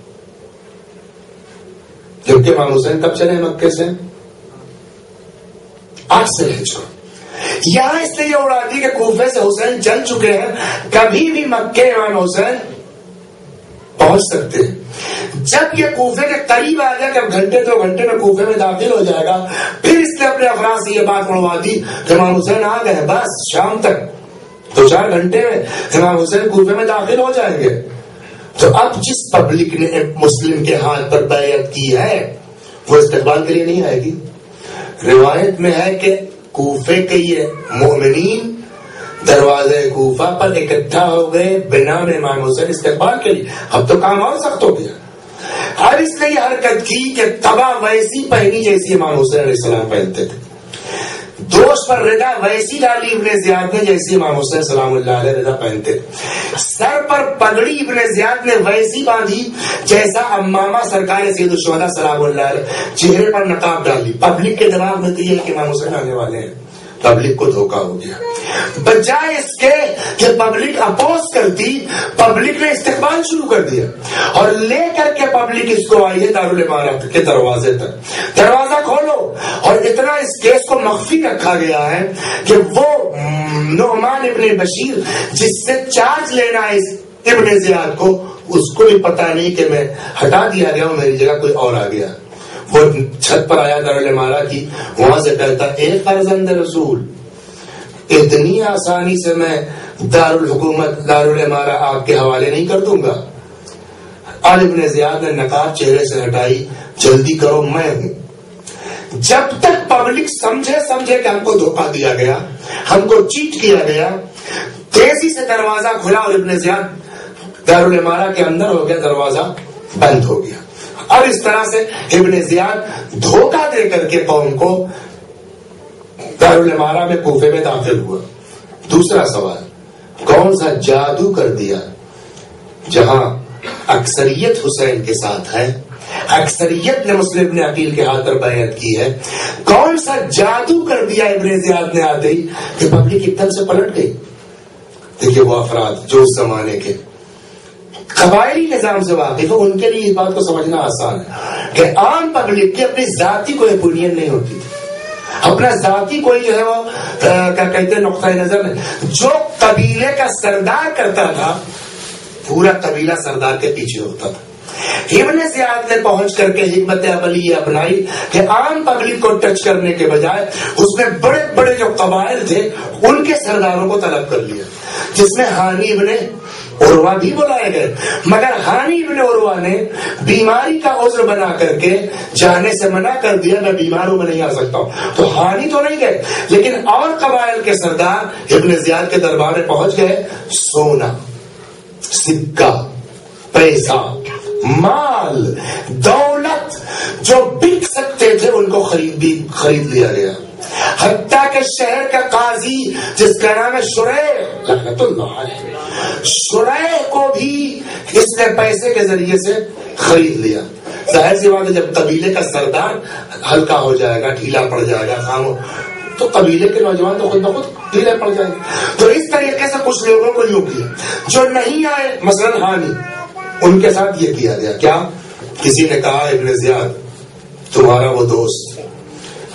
جبکہ امام حسین کب چلے مکے سے؟ 8 سے ہجری. یہاں اس لیے یہ اڑا دی کہ کوفے سے حسین چل چکے ہیں, کبھی بھی مکے امام حسین پہنچ سکتے ہیں. جب یہ کوفے کے قریب آ گیا کہ اب گھنٹے 2 گھنٹے میں کوفے میں داخل ہو جائے گا, پھر اس نے اپنے افراد سے یہ بات اڑوا دی کہ امام حسین آ گئے, بس شام تک 2-4 گھنٹے میں امام حسین کوفے میں داخل ہو جائیں گے. تو اب جس پبلک نے مسلم کے ہاتھ پر بیعت کی ہے وہ استقبال کے لیے نہیں آئے گی. روایت میں ہے کہ کوفے کے یہ مومنین دروازے کوفہ پر اکٹھا ہو گئے بنا میں امام حسین استقبال کے لیے. اب تو کام اور سخت ہو گیا. اور اس نے یہ حرکت کی کہ تباہ ویسی پہنی جیسی امام حسین علیہ السلام پہنتے تھے, دوست پر رضا ویسی ڈالی ابن زیاد نے جیسی امام حسین سلام اللہ علیہ رضا پہنتے تھے. سر پر پگڑی ابن زیاد نے ویسی باندھی جیسا امامہ سرکار سید الشہداء سلام اللہ علیہ. چہرے پر نقاب ڈالی. پبلک کے دماغ میں تو یہ ہے کہ امام حسین آنے والے ہیں. پبلک کو دھوکہ ہو گیا. بجائے اس کے کہ پبلک اپوز کرتی, پبلک نے استقبال شروع کر دیا اور لے کر کے پبلک اس کو آئی ہے دارالامارت کے دروازے تک. دروازہ کھولو, اور اتنا اس کیس کو مخفی رکھا گیا ہے کہ وہ نعمان ابن بشیر جس سے چارج لینا ہے ابن زیاد کو, اس کو بھی پتا نہیں کہ میں ہٹا دیا گیا ہوں, میری جگہ کوئی اور آ گیا. وہ چھت پر آیا دارالامارت کی, وہاں سے کہتا اے فرزند رسول, اتنی آسانی سے میں دارالحکومت دارالامارت آپ کے حوالے نہیں کر دوں گا. اور ابن زیاد نے نقاب چہرے سے ہٹائی, جلدی کرو میں ہوں. جب تک پبلک سمجھے کہ ہم کو دھوکہ دیا گیا, ہم کو چیٹ کیا گیا, تیزی سے دروازہ کھلا اور ابن زیاد دارالامارت کے اندر ہو گیا, دروازہ بند ہو گیا. اور اس طرح سے ابن زیاد دھوکہ دے کر کے قوم کو دارالامارت میں کوفے میں داخل ہوا. دوسرا سوال, کون سا جادو کر دیا جہاں اکثریت حسین کے ساتھ ہے, اکثریت نے مسلم ابن عقیل کے ہاتھ پر بیعت کی ہے, کون سا جادو کر دیا ابن زیاد نے آتے ہی کہ پبلک ایک دم سے پلٹ گئی؟ دیکھیے وہ افراد جو اس زمانے کے قبائلی نظام سے واقف ہے, ان کے لیے اس بات کو سمجھنا آسان ہے کہ عام پبلک کی اپنی ذاتی کوئی اپینین نہیں ہوتی تھی, اپنا ذاتی کوئی جو ہے وہ کیا کہتے ہیں نقطۂ نظر نہیں. جو قبیلے کا سردار کرتا تھا پورا قبیلہ سردار کے پیچھے ہوتا تھا. ابن زیاد نے پہنچ کر کے حکمت عملی یہ اپنائی کہ عام پبلک کو ٹچ کرنے کے بجائے اس میں بڑے بڑے جو قبائل تھے ان کے سرداروں کو طلب کر لیا, جس میں ہانی ابن عروہ بھی بلائے گئے. مگر ہانی ابن عروہ نے بیماری کا عذر بنا کر کے جانے سے منع کر دیا, میں بیمار ہوں, میں نہیں آ سکتا ہوں. تو ہانی تو نہیں گئے, لیکن اور قبائل کے سردار ابن زیاد کے دربار میں پہنچ گئے. سونا, سکہ, پیسہ, مال, دولت جو بک سکتے تھے ان کو خرید لیا گیا. حتیٰ کہ شہر کا قاضی جس کا نام ہے شریح رحمۃ اللہ علیہ, شریح کو بھی اس نے پیسے کے ذریعے سے خرید لیا. ظاہر سی بات ہے جب قبیلے کا سردار ہلکا ہو جائے گا, ڈھیلا پڑ جائے گا, خاموش, تو قبیلے کے نوجوان تو خود بخود ڈھیلے پڑ جائیں گے. تو اس طریقے سے کچھ لوگوں کو یوں کیا. جو نہیں آئے مثلا ہانی, ان کے ساتھ یہ کیا گیا. کیا؟ کسی نے کہا ابن زیاد تمہارا وہ دوست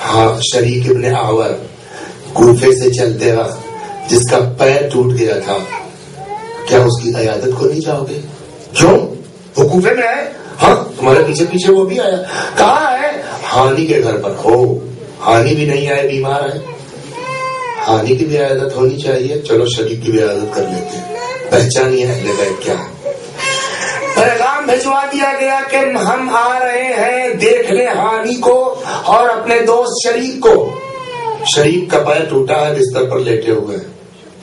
ہاں شریک ابن اعور کوفے سے چلتے وقت جس کا پیر ٹوٹ گیا تھا، کیا اس کی عیادت کو نہیں جاؤ گے؟ کیوں؟ وہ کوفے میں ہے. ہاں تمہارے پیچھے پیچھے وہ بھی آیا. کہاں ہے؟ ہانی کے گھر پر. ہو ہانی بھی نہیں آئے، بیمار ہے. ہانی کی بھی عیادت ہونی چاہیے. چلو شریک کی بھی عیادت کر لیتے ہیں. پہچانی ہے اہل بیت کیا ہے. پیغام بھجوا دیا گیا کہ ہم آ رہے ہیں دیکھنے ہانی کو اور اپنے دوست شریک کو. شریک کا پیر ٹوٹا ہے، بستر پر لیٹے ہوئے ہیں.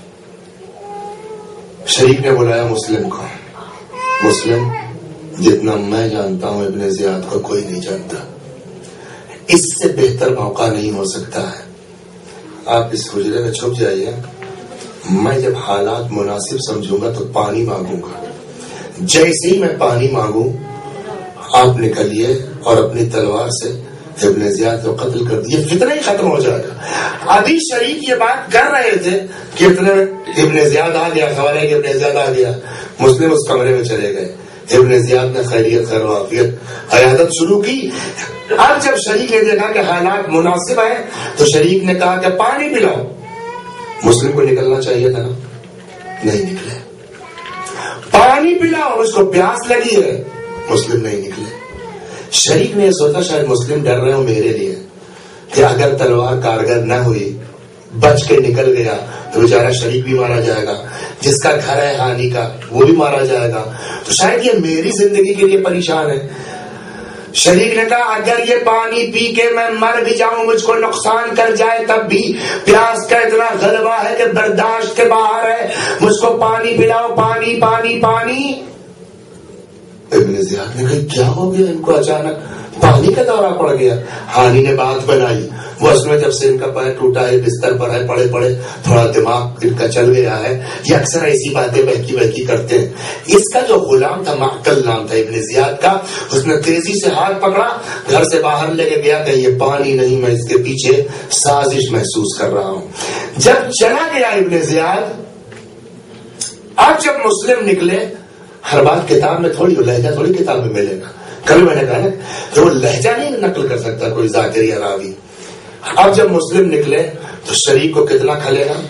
شریک نے بلایا مسلم کو. مسلم جتنا میں جانتا ہوں ابن زیاد کو کوئی نہیں جانتا. اس سے بہتر موقع نہیں ہو سکتا ہے. آپ اس حجرے میں چھپ جائیے. میں جب حالات مناسب سمجھوں گا تو پانی مانگوں گا. جیسے ہی میں پانی مانگوں آپ نکلیے اور اپنی تلوار سے ابن زیاد کو قتل کر دیے. فتنہ ہی ختم ہو جائے گا. ابھی شریک یہ بات کر رہے تھے کہ ابن زیاد آ گیا. خبر ہے کہ ابن زیاد آ گیا. مسلم اس کمرے میں چلے گئے. ابن زیاد نے خیریت خیر و عافیت عیادت شروع کی. اب جب شریک نے دیکھا کہ حالات مناسب ہیں تو شریک نے کہا کہ پانی پلاؤ. مسلم کو نکلنا چاہیے تھا نا، نہیں نکلے. پانی پلاؤ، اس کو پیاس لگی ہے. مسلم نہیں نکلے. شریک نے سوچا شاید مسلم ڈر رہے ہو میرے لیے کہ اگر تلوار کارگر نہ ہوئی، بچ کے نکل گیا تو بیچارہ شریک بھی مارا جائے گا. جس کا گھر ہے ہانی کا وہ بھی مارا جائے گا. تو شاید یہ میری زندگی کے لیے پریشان ہے. شریک نے کہا اگر یہ پانی پی کے میں مر بھی جاؤں، مجھ کو نقصان کر جائے، تب بھی پیاس کا اتنا غلبہ ہے کہ برداشت کے باہر ہے. مجھ کو پانی پلاؤ، پانی پانی پانی. ابن زیاد نے کہا کیا ہو گیا ان کو اچانک پانی کا دورہ پڑ گیا. ہانی نے بات بنائی. وہ اس میں جب سے ان کا پیر ٹوٹا ہے، بستر پر ہے، پڑے پڑے تھوڑا دماغ ان کا چل گیا ہے. یہ اکثر ایسی باتیں بہکی بہکی کرتے ہیں. اس کا جو غلام تھا، معقل نام تھا ابن زیاد کا، اس نے تیزی سے ہاتھ پکڑا، گھر سے باہر لے کے گیا کہ یہ پانی نہیں، میں اس کے پیچھے سازش محسوس کر رہا ہوں. جب چلا گیا ابن زیاد، اب جب مسلم نکلے، ہر بات کتاب میں تھوڑی، لہجہ تھوڑی کتاب میں ملے گا. کل میں نے کہا نا کہ وہ لہجہ نہیں نقل کر سکتا کوئی ذاکر یا راوی. اب جب مسلم نکلے تو شریک کو کتنا کھلے گا.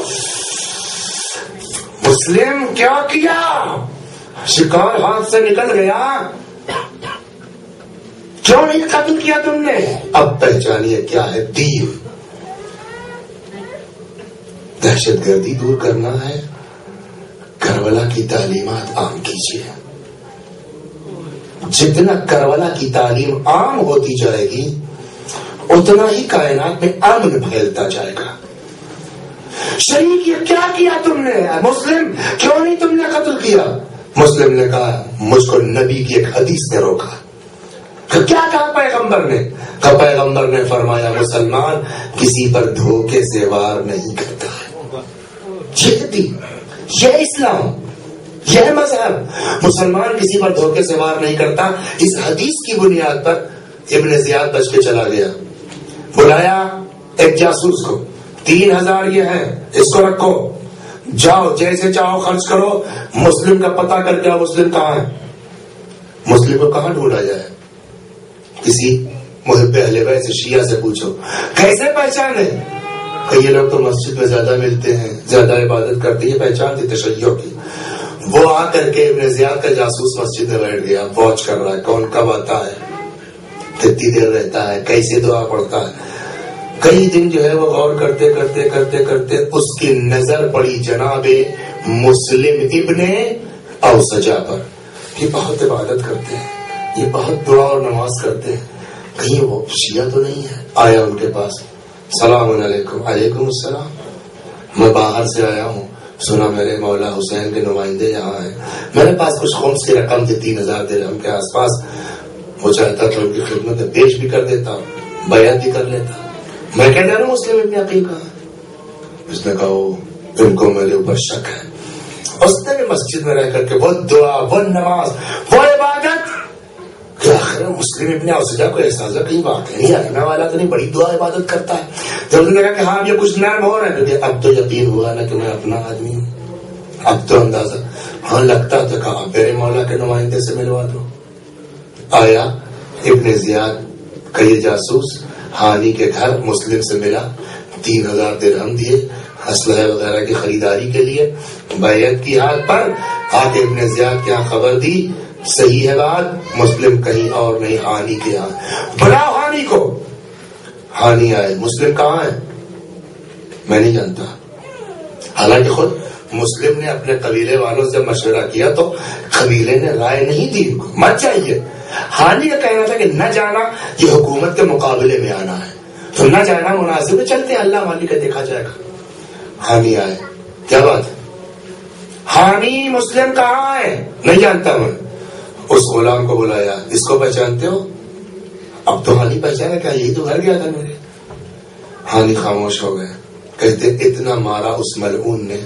مسلم کیا کیا؟ شکار ہاتھ سے نکل گیا. کیوں نہیں قتل کیا تم نے؟ اب پہچانیے کیا ہے تیر. دہشت گردی دور کرنا ہے، کربلا کی تعلیمات عام کیجیے. جتنا کربلا کی تعلیم عام ہوتی جائے گی اتنا ہی کائنات میں امن پھیلتا جائے گا. شریک یہ کیا کیا تم نے؟ مسلم کیوں نہیں تم نے قتل کیا؟ مسلم نے کہا مجھ کو نبی کی ایک حدیث نے روکا. کیا کہا پیغمبر نے؟ کہ پیغمبر نے فرمایا مسلمان کسی پر دھوکے سے وار نہیں کرتا. یہ دین، یہ اسلام، یہ مذہب. مسلمان کسی پر دھوکے سے وار نہیں کرتا. اس حدیث کی بنیاد پر ابن زیاد بچ کے چلا گیا. بلایا ایک جاسوس کو، 3000 یہ ہے، اس کو رکھو، جاؤ جیسے چاہو خرچ کرو، مسلم کا پتہ کر کے مسلم کہاں ہے. مسلم کو کہاں ڈھونڈا جائے؟ کسی محب اہل بیت سے، شیعہ سے پوچھو. کیسے پہچانے؟ کہ یہ لوگ تو مسجد میں زیادہ ملتے ہیں، زیادہ عبادت کرتے ہیں. پہچان تھی تشیع کی. وہ آ کر کے ابن زیاد کا جاسوس مسجد میں بیٹھ گیا، واچ کر رہا ہے کون کب آتا ہے، کتنی دیر رہتا ہے، کیسے دعا پڑھتا ہے. کئی دن جو ہے وہ غور کرتے کرتے کرتے کرتے اس کی نظر پڑی جناب مسلم ابن اوسجہ پر. یہ بہت عبادت کرتے ہیں، یہ بہت دعا اور نماز کرتے ہیں، کہیں وہ شیعہ تو نہیں ہے. آیا ان کے پاس، سلام علیکم. علیکم السلام. میں باہر سے آیا ہوں، سنا میرے مولا حسین کے نمائندے یہاں ہیں، میرے پاس کچھ خمس کی رقم تھی 3000 درہم کے آس پاس. وہ چاہتا تو ان کی خدمت میں پیش بھی کر دیتا، بیعت بھی کر لیتا. میں کہہ رہا ہوں مسلم ابن عقیل کہاں ہے؟ اس نے کہا ان کو میرے اوپر شک ہے. اس نے بھی مسجد میں رہ کر کے وہ دعا، وہ نماز، وہ عبادت، کہ آخر مسلم ابن اوسجہ کو احساس ہے کہیں واقعی نہیں رکھنے والا تو نہیں، بڑی دعا عبادت کرتا ہے. جب اس نے کہا کہ ہاں یہ کچھ نرم ہو رہا ہے، کیونکہ اب تو یقین ہوا نا کہ میں اپنا آدمی ہوں، اب تو اندازہ ہاں لگتا تو کہا میرے مولا کے نمائندے سے ملوا دو. آیا ابن زیاد کا یہ جاسوس ہانی کے گھر مسلم سے ملا، 3000 درہم دیے اسلحہ وغیرہ کی خریداری کے لیے، بیعت کی حالت پر آ کے ابن زیاد کے یہاں خبر دی، صحیح ہے بات، مسلم کہیں اور نہیں، ہانی کے یہاں، بلاؤ ہانی کو۔ ہانی آئے، مسلم کہاں ہے؟ میں نہیں جانتا۔ حالانکہ خود مسلم نے اپنے قبیلے والوں سے مشورہ کیا تو قبیلے نے رائے نہیں دی مت جائیے۔ ہانی کا کہنا تھا کہ نہ جانا یہ حکومت کے مقابلے میں آنا ہے، تو نہ جانا مناسب ہے، چلتے ہیں اللہ والی کا دیکھا جائے گا۔ ہانی آئے، کیا بات ہے؟ ہانی مسلم کہاں ہے؟ نہیں جانتا میں۔ اس غلام کو بلایا، اس کو پہچانتے ہو؟ اب تو ہانی پہچانا، کیا یہی تو گھر گیا تھا میرے؟ ہانی خاموش ہو گئے، کہتے اتنا مارا اس ملعون نے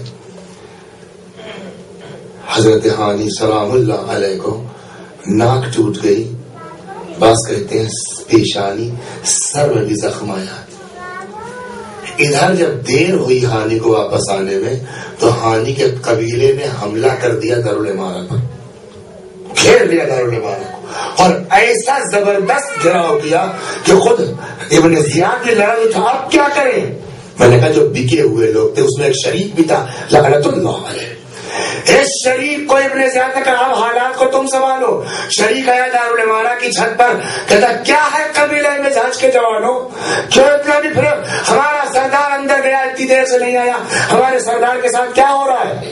حضرت ہانی سلام اللہ علیہ کو، ناک ٹوٹ گئی، بعض کہتے ہیں پیشانی، سر میں بھی زخم آیا۔ ادھر جب دیر ہوئی ہانی کو واپس آنے میں تو ہانی کے قبیلے نے حملہ کر دیا دارالعمارہ پر، گھیر لیا دارالعمارہ کو، اور ایسا زبردست گھراؤ کیا کہ خود ابن زیاد نے لڑا تھا اب کیا کریں۔ میں نے کہا جو بکے ہوئے لوگ تھے اس میں ایک شریک بھی تھا لعنت اللہ علیہ، اس شریک کو ابن زیاد نے کہا اب حالات کو تم سنبھالو۔ شریک آیا دارالعمارہ کی چھت پر، کہتا کیا ہے قبیلہ مزاج کے جوانوں، کیوں اتنا بھی پھر ہمارا سردار اندر گیا اتنی دیر سے نہیں آیا، ہمارے سردار کے ساتھ کیا ہو رہا ہے؟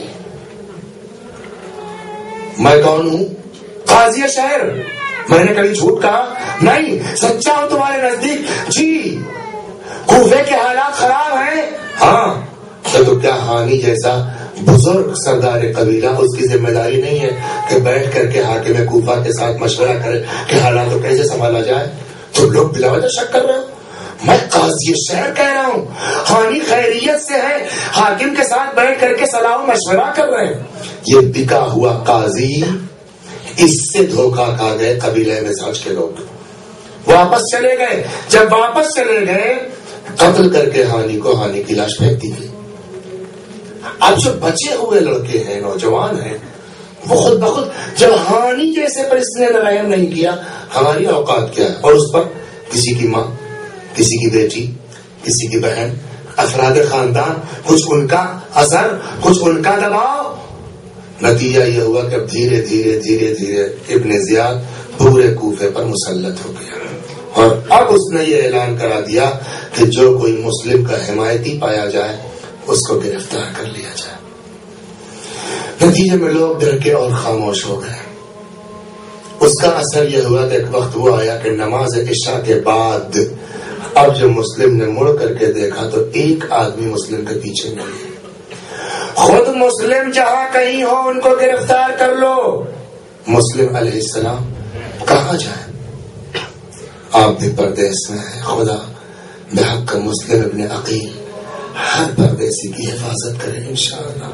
میں کون ہوں؟ قاضی شہر۔ میں نے کبھی جھوٹ کہا؟ نہیں، سچا ہوں تمہارے نزدیک۔ جی کوفے کے حالات خراب ہیں؟ ہاں۔ تو کیا ہانی جیسا بزرگ سردار قبیلہ، اس کی ذمہ داری نہیں ہے کہ بیٹھ کر کے حاکم کوفہ کے ساتھ مشورہ کرے کہ حالات کو کیسے سنبھالا جائے؟ تم لوگ بلا وجہ شک کر رہے ہو؟ میں قاضی شہر کہہ رہا ہوں، ہانی خیریت سے ہے، حاکم کے ساتھ بیٹھ کر کے صلاح و مشورہ کر رہے ہیں۔ یہ بکا ہوا قاضی، اس سے دھوکہ کھا گئے قبیلہ مزاج کے لوگ، واپس چلے گئے۔ جب واپس چلے گئے قتل کر کے ہانی کو، ہانی کی لاش پھینک دی گئی۔ اب جو بچے ہوئے لڑکے ہیں، نوجوان ہیں، وہ خود بخود جب ہانی جیسے پر اس نے رحم نہیں کیا، ہماری اوقات کیا ہے؟ اور اس پر کسی کی ماں، کسی کی بیٹی، کسی کی بہن، افراد خاندان، کچھ ان کا اثر، کچھ ان کا دباؤ۔ نتیجہ یہ ہوا کہ اب دھیرے دھیرے دھیرے دھیرے ابن زیاد پورے کوفے پر مسلط ہو گیا، اور اب اس نے یہ اعلان کرا دیا کہ جو کوئی مسلم کا حمایتی پایا جائے اس کو گرفتار کر لیا جائے۔ نتیجے میں لوگ ڈر کے اور خاموش ہو گئے۔ اس کا اثر یہ ہوا کہ ایک وقت وہ آیا کہ نماز عشاء کے بعد اب جو مسلم نے مڑ کر کے دیکھا تو ایک آدمی مسلم کے پیچھے نہیں ہے۔ خود مسلم جہاں کہیں ہو ان کو گرفتار کر لو۔ مسلم علیہ السلام کہاں جائیں؟ آپ بھی پردیس میں ہیں، خدا بحق مسلم ابن عقیل ہر پردیسی کی حفاظت کرے انشاءاللہ۔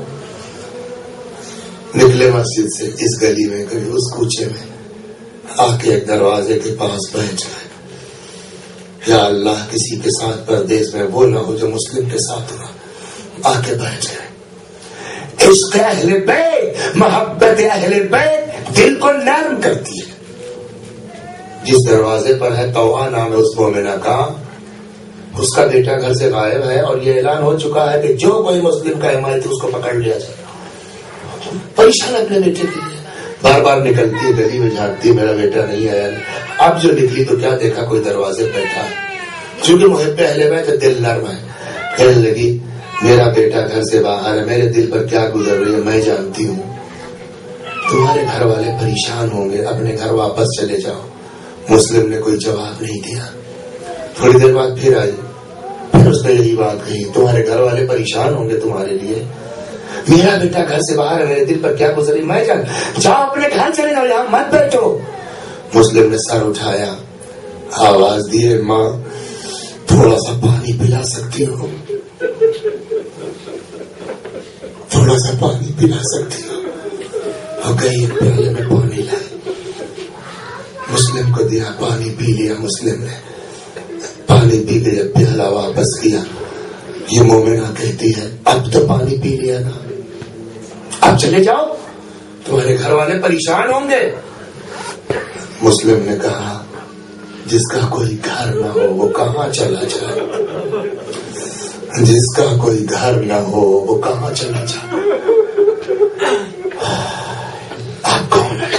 نکلے مسجد سے اس گلی میں، کبھی اس کوچے میں، آ کے ایک دروازے کے پاس بیٹھ گئے، یا اللہ کسی کے ساتھ پردیس میں وہ نہ ہو جو مسلم کے ساتھ ہوا۔ آ کے بیٹھ گئے۔ عشق اہل بیت، محبت اہل بیت دل کو نرم کرتی ہے۔ جس دروازے پر ہے طوعہ نام ہے اس مومنہ کا، اس کا بیٹا گھر سے غائب ہے، اور یہ اعلان ہو چکا ہے کہ جو کوئی مسلم کا حمایت اس کو پکڑ لیا جائے۔ پریشان اپنے بیٹے کے لیے، بار بار نکلتی ہے گلی میں، جھانکتی میرا بیٹا نہیں آیا۔ اب جو نکلی تو کیا دیکھا، کوئی دروازے بیٹھا ہے۔ چونکہ محب اہل بیت دل نرم ہے، کہنے لگی میرا بیٹا گھر سے باہر ہے، میرے دل پر کیا گزر رہی ہے میں جانتی ہوں، تمہارے گھر والے پریشان ہوں گے، اپنے گھر واپس چلے جاؤ۔ مسلم نے کوئی جواب نہیں دیا۔ تھوڑی دیر بعد پھر آئی، پھر اس نے یہی بات کہی، تمہارے گھر والے پریشان ہوں گے تمہارے لیے، میرا بیٹا گھر سے باہر ہے، میرے دل پر کیا گزری میں جان، جاؤ اپنے گھر چلے جاؤ، یہاں مت بیٹھو۔ مسلم نے سر اٹھایا، آواز دیے ماں تھوڑا سا پانی پلا سکتی ہو، تھوڑا سا پانی پلا سکتی ہو گئی، ایک پیالے میں پانی لائی، مسلم کو دیا، پانی پی لیا۔ مسلم نے پانی پی کے جب پیالہ واپس کیا، یہ مومنہ کہتی ہے اب تو پانی پی لیا نا، اب چلے جاؤ، تمہارے گھر والے پریشان ہوں گے۔ مسلم نے کہا جس کا کوئی گھر نہ ہو وہ کہاں چلا جائے، جس کا کوئی گھر نہ ہو وہ کہاں چلا جائے. آپ کون ہیں؟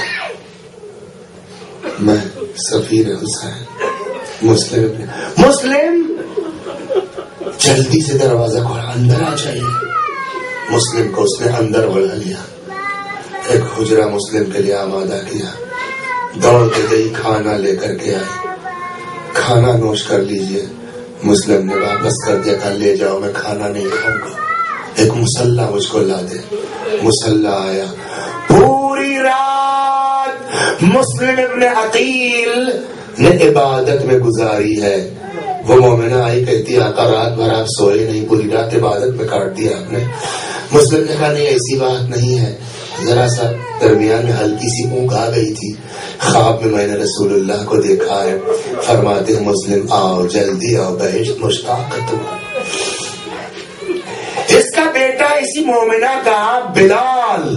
میں سفیر حسین مسلم. جلدی سے دروازہ کھولا، اندر آ جائیے. مسلم کو اس نے اندر بلا لیا، ایک حجرہ مسلم کے لیے آمادہ کیا. دوڑ کے گئی، کھانا لے کر کے آئی. کھانا نوش کر لیجئے. مسلم نے واپس کر دیا، کہا لے جاؤ، میں کھانا نہیں کھاؤں گا. ایک مسلح مجھ کو لا دے. مسلح آیا. پوری رات مسلم ابن عقیل نے عبادت میں گزاری ہے. وہ مومنہ آئی، کہتی آقا رات بھر آپ سوئے نہیں، پوری رات عبادت میں کاٹ دیا آپ نے. مسلم نے کہا نہیں ایسی بات نہیں ہے، ذرا سا درمیان میں ہلکی سی اونگ آ گئی تھی، خواب میں میں نے رسول اللہ کو دیکھا ہے. فرماتے ہیں مسلم آؤ جلدی آؤ، بہشت مشتاق ہے تمہیں. اس کا بیٹا اسی مومنہ کا بلال،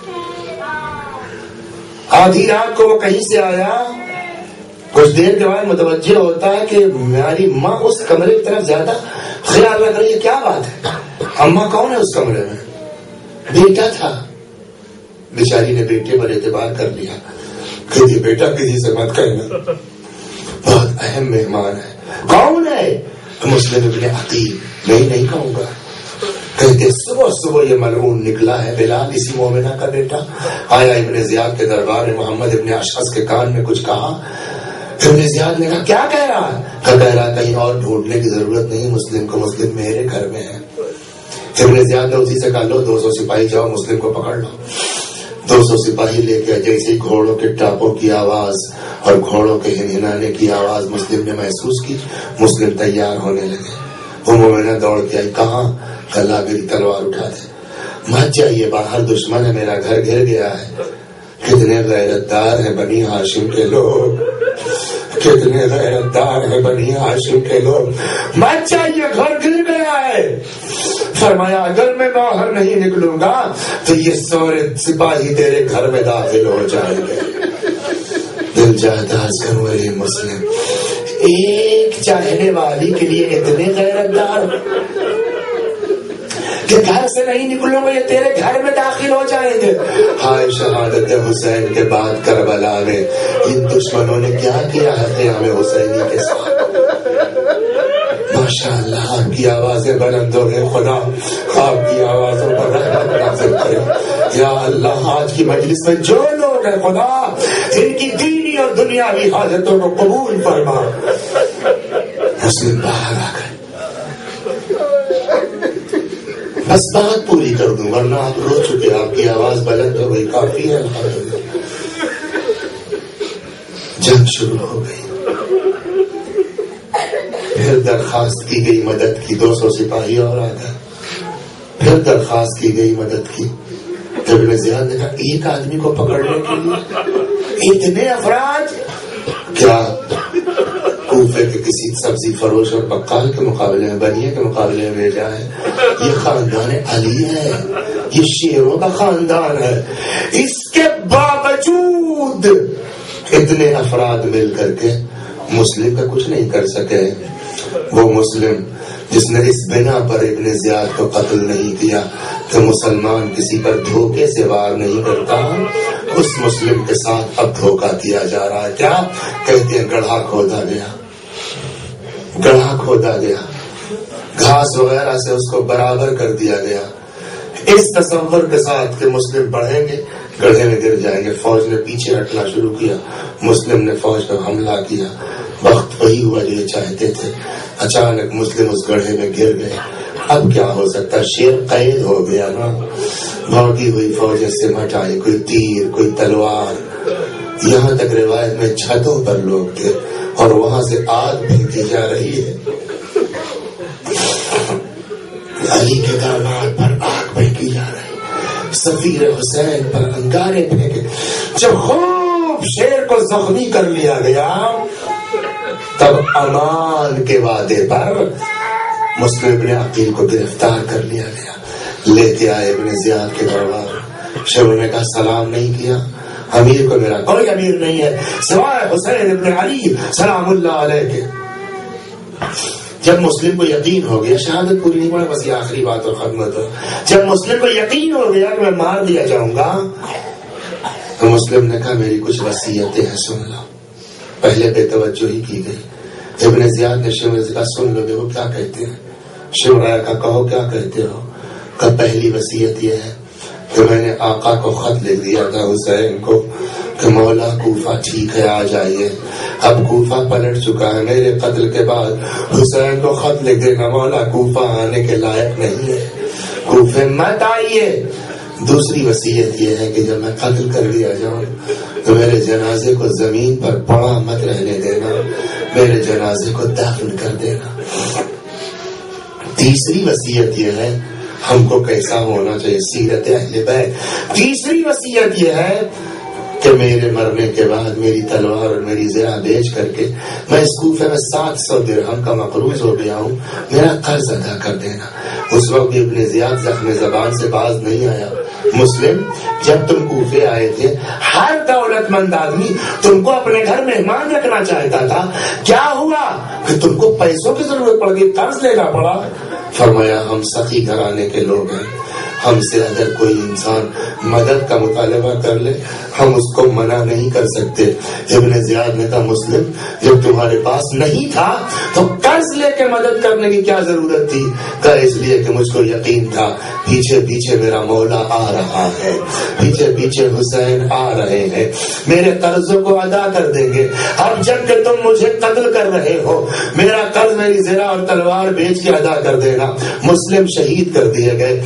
آدھی رات کو وہ کہیں سے آیا. کچھ دیر کے بعد متوجہ ہوتا ہے کہ میری ماں اس کمرے کی طرف زیادہ خیال رکھ رہی ہے. کیا بات ہے؟ اماں کون ہے اس کمرے میں؟ بیٹا تھا. بیچاری نے بیٹے پر اعتبار کر لیا، کہ بیٹا کسی سے مت کہنا، بہت اہم مہمان ہے. کون ہے؟ مسلم ابن عقیل. نہیں کہوں گا. کہتے صبح صبح یہ ملعون نکلا ہے بلال، اسی مومنہ کا بیٹا. آیا ابن زیاد کے دربار میں، محمد ابن اشعث کے کان میں کچھ کہا. ابن زیاد نے کہا کیا کہہ رہا ہے؟ کہہ رہا کہیں اور ڈھونڈنے کی ضرورت نہیں مسلم کو، مسلم میرے گھر میں ہے. ابن زیاد نے اسی سے کہا لو 200 سپاہی جاؤ مسلم کو پکڑ لو. 200 سپاہی لے کے جیسے ہی گھوڑوں کے ٹاپوں کی آواز اور گھوڑوں کے ہنہنانے کی آواز مسلم نے محسوس کی، مسلم تیار ہونے لگے. وہ مومنہ دوڑ کے آئی. کہاں؟ کلا گری تلوار اٹھا دے. مت جائیے باہر، دشمن ہے، میرا گھر گھر گیا ہے. کتنے غیرتدار ہیں بنی ہاشم کے لوگ، کتنے غیرتدار ہیں بنی ہاشم کے لوگ. مت جائیے، گھر گر گیا ہے. فرمایا اگر میں باہر نہیں نکلوں گا تو یہ سورے سپاہی تیرے گھر میں داخل ہو جائیں گے. دل جاتا ہے مسلم، ایک چاہنے والی کے لیے اتنے غیرتدار کہ گھر سے نہیں نکلوں گا، یہ تیرے گھر میں داخل ہو جائیں گے. ہائے شہادت حسین کے بعد کربلا میں ان دشمنوں نے کیا کیا ہے قیام حسینی کے ساتھ. ماشاءاللہ آپ کی آوازیں بلند ہو گئے. خدا آپ کی آوازوں پر رحمت نازل کرے. یا اللہ آج کی مجلس میں جو لوگ ہیں خدا ان کی دینی اور دنیاوی حاجتوں کو قبول فرما. مسلم باہر آ گئے. بس بات پوری کر دوں ورنہ آپ رو چکے، آپ کی آواز بلند ہو گئی، کافی ہے. جنگ شروع ہو گئی. پھر درخواست کی گئی مدد کی. 200 سپاہی اور آ گئے. پھر درخواست کی گئی مدد کی. ابن زیاد نے کہا ایک آدمی کو پکڑنے کے لیے اتنے افراد؟ کیا کوفے کے کسی سبزی فروش اور بقال کے مقابلے میں، بنیے کے مقابلے میں بھیجا ہے؟ یہ خاندان علی ہے، یہ شیروں کا خاندان ہے. اس کے باوجود اتنے افراد مل کر کے مسلم کا کچھ نہیں کر سکے. وہ مسلم جس نے اس بنا پر ابن زیاد کو قتل نہیں کیا کہ مسلمان کسی پر دھوکے سے وار نہیں کرتا، اس مسلم کے ساتھ اب دھوکہ کیا جا رہا ہے. کیا کہتے ہیں؟ گڑھا کھودا گیا، گڑھا کھودا گیا، گھاس وغیرہ سے اس کو برابر کر دیا گیا، اس تصور کے ساتھ کہ مسلم بڑھیں گے گڑھے میں گر جائیں گے. فوج نے پیچھے ہٹنا شروع کیا، مسلم نے فوج پر حملہ کیا. وقت وہی ہوا جو یہ چاہتے تھے. اچانک مسلم اس گڑھے میں گر گئے. اب کیا ہو سکتا؟ شیر قید ہو گیا نا. بھاگی ہوئی فوج سے مٹ آئی، کوئی تیر کوئی تلوار. یہاں تک روایت میں چھتوں پر لوگ تھے اور وہاں سے آگ پھینکی جا رہی ہے. علی کے داماد پر آگ پھینکی جا رہی ہے، سفیر حسین پر انگارے پھینکے. جب خوب شیر کو زخمی کر لیا گیا تب امان کے وعدے پر مسلم ابن عقیل کو گرفتار کر لیا گیا. لے کے آئے ابن زیاد کے دربار. شروع نے کہا سلام نہیں کیا، امیر کو میرا کوئی امیر نہیں ہے سوائے حسین ابن علی سلام اللہ علیہ کے. جب مسلم کو یقین ہو گیا, شہادت پوری نہیں پڑے بس یہ آخری بات اور ختم تو, جب مسلم کو یقین ہو گیا کہ میں مار دیا جاؤں گا, تو مسلم نے کہا میری کچھ وصیتیں ہیں سن لو. پہلے بے توجہی کی گئی. ابن زیاد نے شمر سے کہا سن لو دیکھو کیا کہتے ہیں. شمر کا کہو کیا کہتے ہو. کہ پہلی وصیت یہ ہے کہ میں نے آقا کو خط لکھ دیا تھا حسین کو کہ مولا کوفہ ٹھیک ہے آ جائیے. اب کوفہ پلٹ چکا ہے, میرے قتل کے بعد حسین کو خط لکھ دینا مولا کوفہ آنے کے لائق نہیں ہے, کوفے مت آئیے. دوسری وصیت یہ ہے کہ جب میں قتل کر دیا جاؤں تو میرے جنازے کو زمین پر پڑا مت رہنے دینا, میرے جنازے کو دفن کر دینا. تیسری وصیت یہ ہے ہم کو کیسا ہونا چاہیے سیرت اہل بیت. تیسری وصیت یہ ہے کہ میرے مرنے کے بعد میری تلوار اور میری زرہ بیچ کر کے میں اس کوفے میں 700 درہم کا مقروض ہو گیا ہوں, میرا قرض ادا کر دینا. اس وقت ابن زیاد زخم زبان سے باز نہیں آیا. مسلم جب تم کوفے آئے تھے ہر دولت مند آدمی تم کو اپنے گھر مہمان رکھنا چاہتا تھا, کیا ہوا کہ تم کو پیسوں کی ضرورت پڑ گئی, قرض لینا پڑا. فرمایا ہم سخی گھرانے کے لوگ ہیں, ہم سے اگر کوئی انسان مدد کا مطالبہ کر لے ہم اس کو منع نہیں کر سکتے. ابن زیاد نے کہا مسلم جب تمہارے پاس نہیں تھا تو قرض لے کے مدد کرنے کی کیا ضرورت تھی. کہا اس لیے کہ مجھ کو یقین تھا پیچھے پیچھے میرا مولا آ رہا ہے, پیچھے پیچھے حسین آ رہے ہیں, میرے قرضوں کو ادا کر دیں گے. اب جب کہ تم مجھے قتل کر رہے ہو میرا قرض میری زرہ اور تلوار بیچ کے ادا کر دینا. مسلم شہید کر دیے گئے,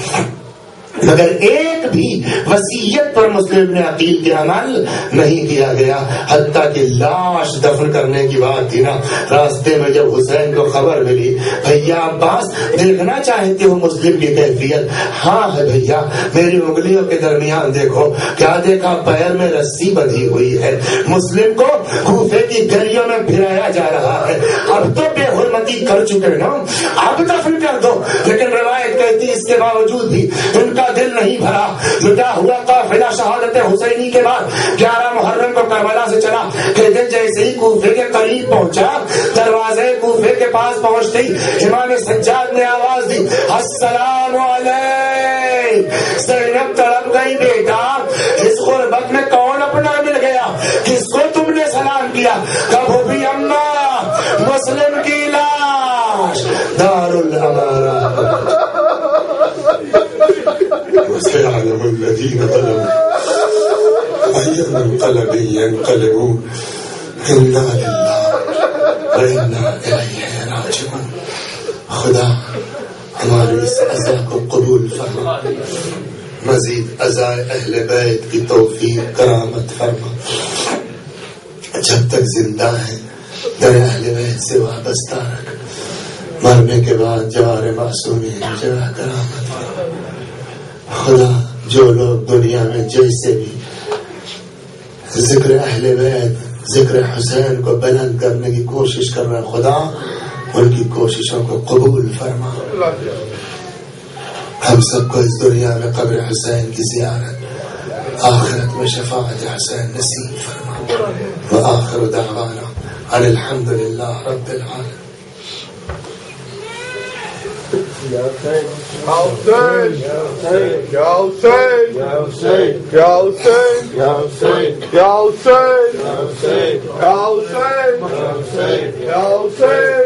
مگر ایک بھی وصیت پر مسلم نے عقیل کے عمل نہیں کیا گیا. حتیٰ کہ لاش دفن کرنے کی بات تھی نا, راستے میں جب حسین کو خبر ملی بھیا عباس دیکھنا چاہتے ہو مسلم کی کیفیت. ہاں ہے بھیا, میری انگلیوں کے درمیان دیکھو. کیا دیکھا, پیر میں رسی بندھی ہوئی ہے. مسلم کو کوفے کی گلیوں میں پھرایا جا رہا ہے. اب تو بے حرمتی کر چکے نا, اب دفن کر دو. لیکن روایت کہتی اس کے باوجود بھی ان کا دل نہیں بھرا. لٹا ہوا قافلہ شہادت حسینی کے بعد 11 محرم کو کربلا سے چلا. کہ دن جیسے ہی کوفے کے قریب پہنچا, دروازے کوفے کے پاس پہنچتے ہی امام سجاد نے آواز دی السلام علیکم. زینب تڑپ گئی, بیٹا اس غربت میں کون اپنا مل گیا, کس کو تم نے سلام کیا. کبھی بھی اماں مسلم کی لاش دار الامارہ وسيعلم الذين ظلموا أي منقلب ينقلبون إنا لله وإنا إليه راجعون. خدا ہماری اس عزا کو قبول فرما, مزید عزائے اہل بیت کی توفیق کرامت فرما. جب تک زندہ ہے در اہل بیت سے وابستہ رکھ, مرنے کے بعد جوار معصومین جگہ کرامت فرما. خدا جو لوگ دنیا میں جیسے بھی ذکر اہل بیت ذکر حسین کو بلند کرنے کی کوشش کر رہے ہیں, خدا ان کی کوششوں کو قبول فرما. ہم سب کو اس دنیا میں قبر حسین کی زیارت, آخرت میں شفاعت حسین نصیب فرما. وآخر دعوانا ان الحمد للہ رب العالمین. Ya Hussein, Ya Hussein, Ya Hussein, Ya Hussein, Ya Hussein, Ya Hussein, Ya Hussein, Ya Hussein, Ya Hussein, Ya Hussein, Ya Hussein.